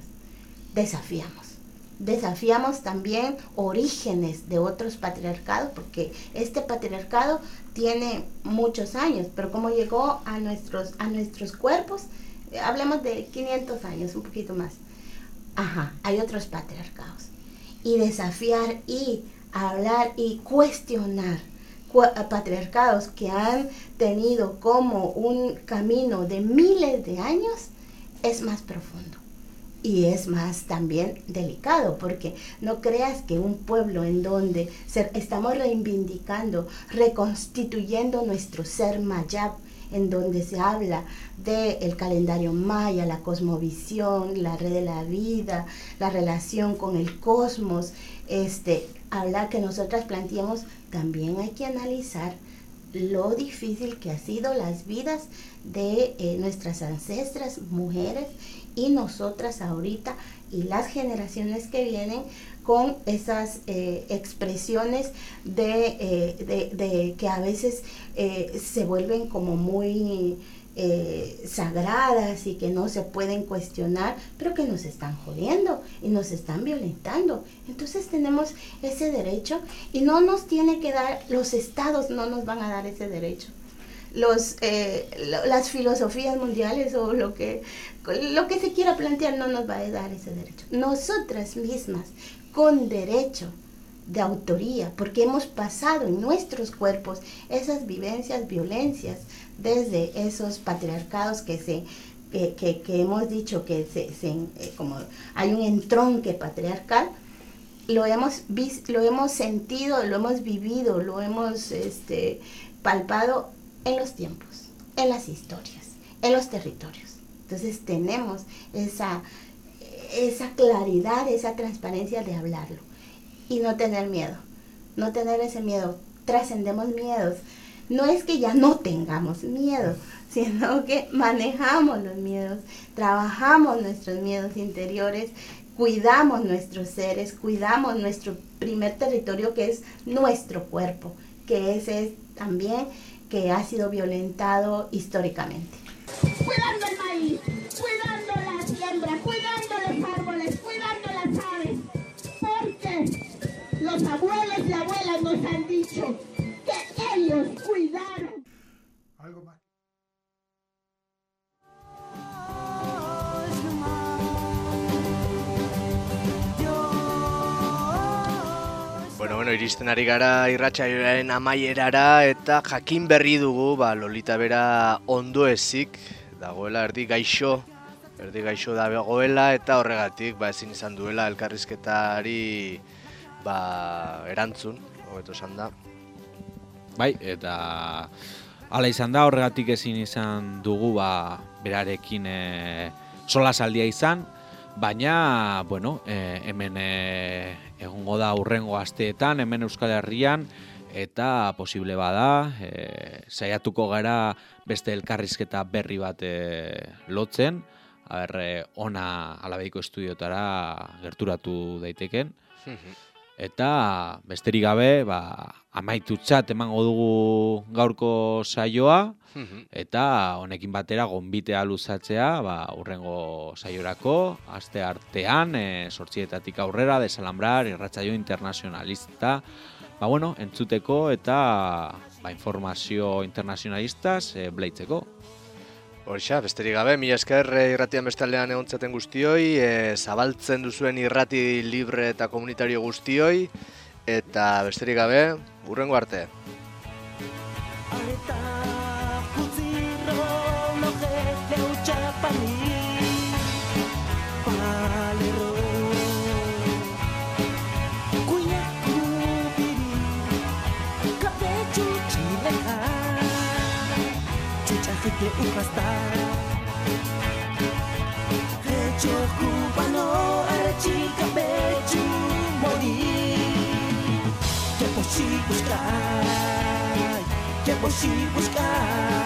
Desafiamos también orígenes de otros patriarcados, porque este patriarcado tiene muchos años, pero como llegó a nuestros cuerpos, hablemos de 500 años, un poquito más. Hay otros patriarcados. Y desafiar y hablar y cuestionar patriarcados que han tenido como un camino de miles de años es más profundo. Y es más también delicado, porque no creas que un pueblo en donde estamos reivindicando, reconstituyendo nuestro ser mayab, en donde se habla del calendario maya, la cosmovisión, la red de la vida, la relación con el cosmos, hablar que nosotras planteamos, también hay que analizar lo difícil que ha sido las vidas de nuestras ancestras, mujeres, y nosotras ahorita y las generaciones que vienen con esas expresiones de que a veces se vuelven como muy sagradas y que no se pueden cuestionar, pero que nos están jodiendo y nos están violentando. Entonces tenemos ese derecho y no nos tiene que dar, los estados no nos van a dar ese derecho. Las filosofías mundiales o lo que se quiera plantear no nos va a dar ese derecho. Nosotras mismas, con derecho de autoría, porque hemos pasado en nuestros cuerpos esas vivencias, violencias, desde esos patriarcados que hemos dicho que como hay un entronque patriarcal, lo hemos sentido, lo hemos vivido, lo hemos palpado en los tiempos, en las historias, en los territorios. Entonces tenemos esa claridad, esa transparencia de hablarlo y no tener miedo, no tener ese miedo. Trascendemos miedos. No es que ya no tengamos miedo, sino que manejamos los miedos, trabajamos nuestros miedos interiores, cuidamos nuestros seres, cuidamos nuestro primer territorio, que es nuestro cuerpo, que ese es también que ha sido violentado históricamente. Cuidando el maíz, cuidando la siembra, cuidando los árboles, cuidando las aves, porque los abuelos y abuelas nos han dicho que ellos cuidaron. ¿Algo más? Bueno, iristen ari gara irratsaioaren amaierara eta jakin berri dugu, Lolita bera ondo ezik dagoela, erdi gaixo dagoela eta horregatik ezin izan duela elkarrizketari erantzun, hobeto esan da. Bai, eta hala izan da, horregatik ezin izan dugu berarekin solasaldia izan, baina, hemen egongo da hurrengo asteetan, hemen Euskal Herrian, eta posible bada, saiatuko gara beste elkarrizketa berri bat lotzen, ona Alabeiko estudiotara gerturatu daiteken. Eta besterik gabe, amaitutzat emango dugu gaurko saioa, eta honekin batera gonbitea luzatzea, hurrengo saiorako, aste artean, 8:00 aurrera, Desalambrar, irratsaio internazionalista, entzuteko eta informazio internazionalistaz bleitzeko. Horixa, besterik gabe, mila esker irratian bestaldean egontzaten guztioi, zabaltzen duzuen irrati libre eta komunitario guztioi, eta besterik gabe, hurrengo arte. Hecho cubano archica pecho morir. Que posible buscar,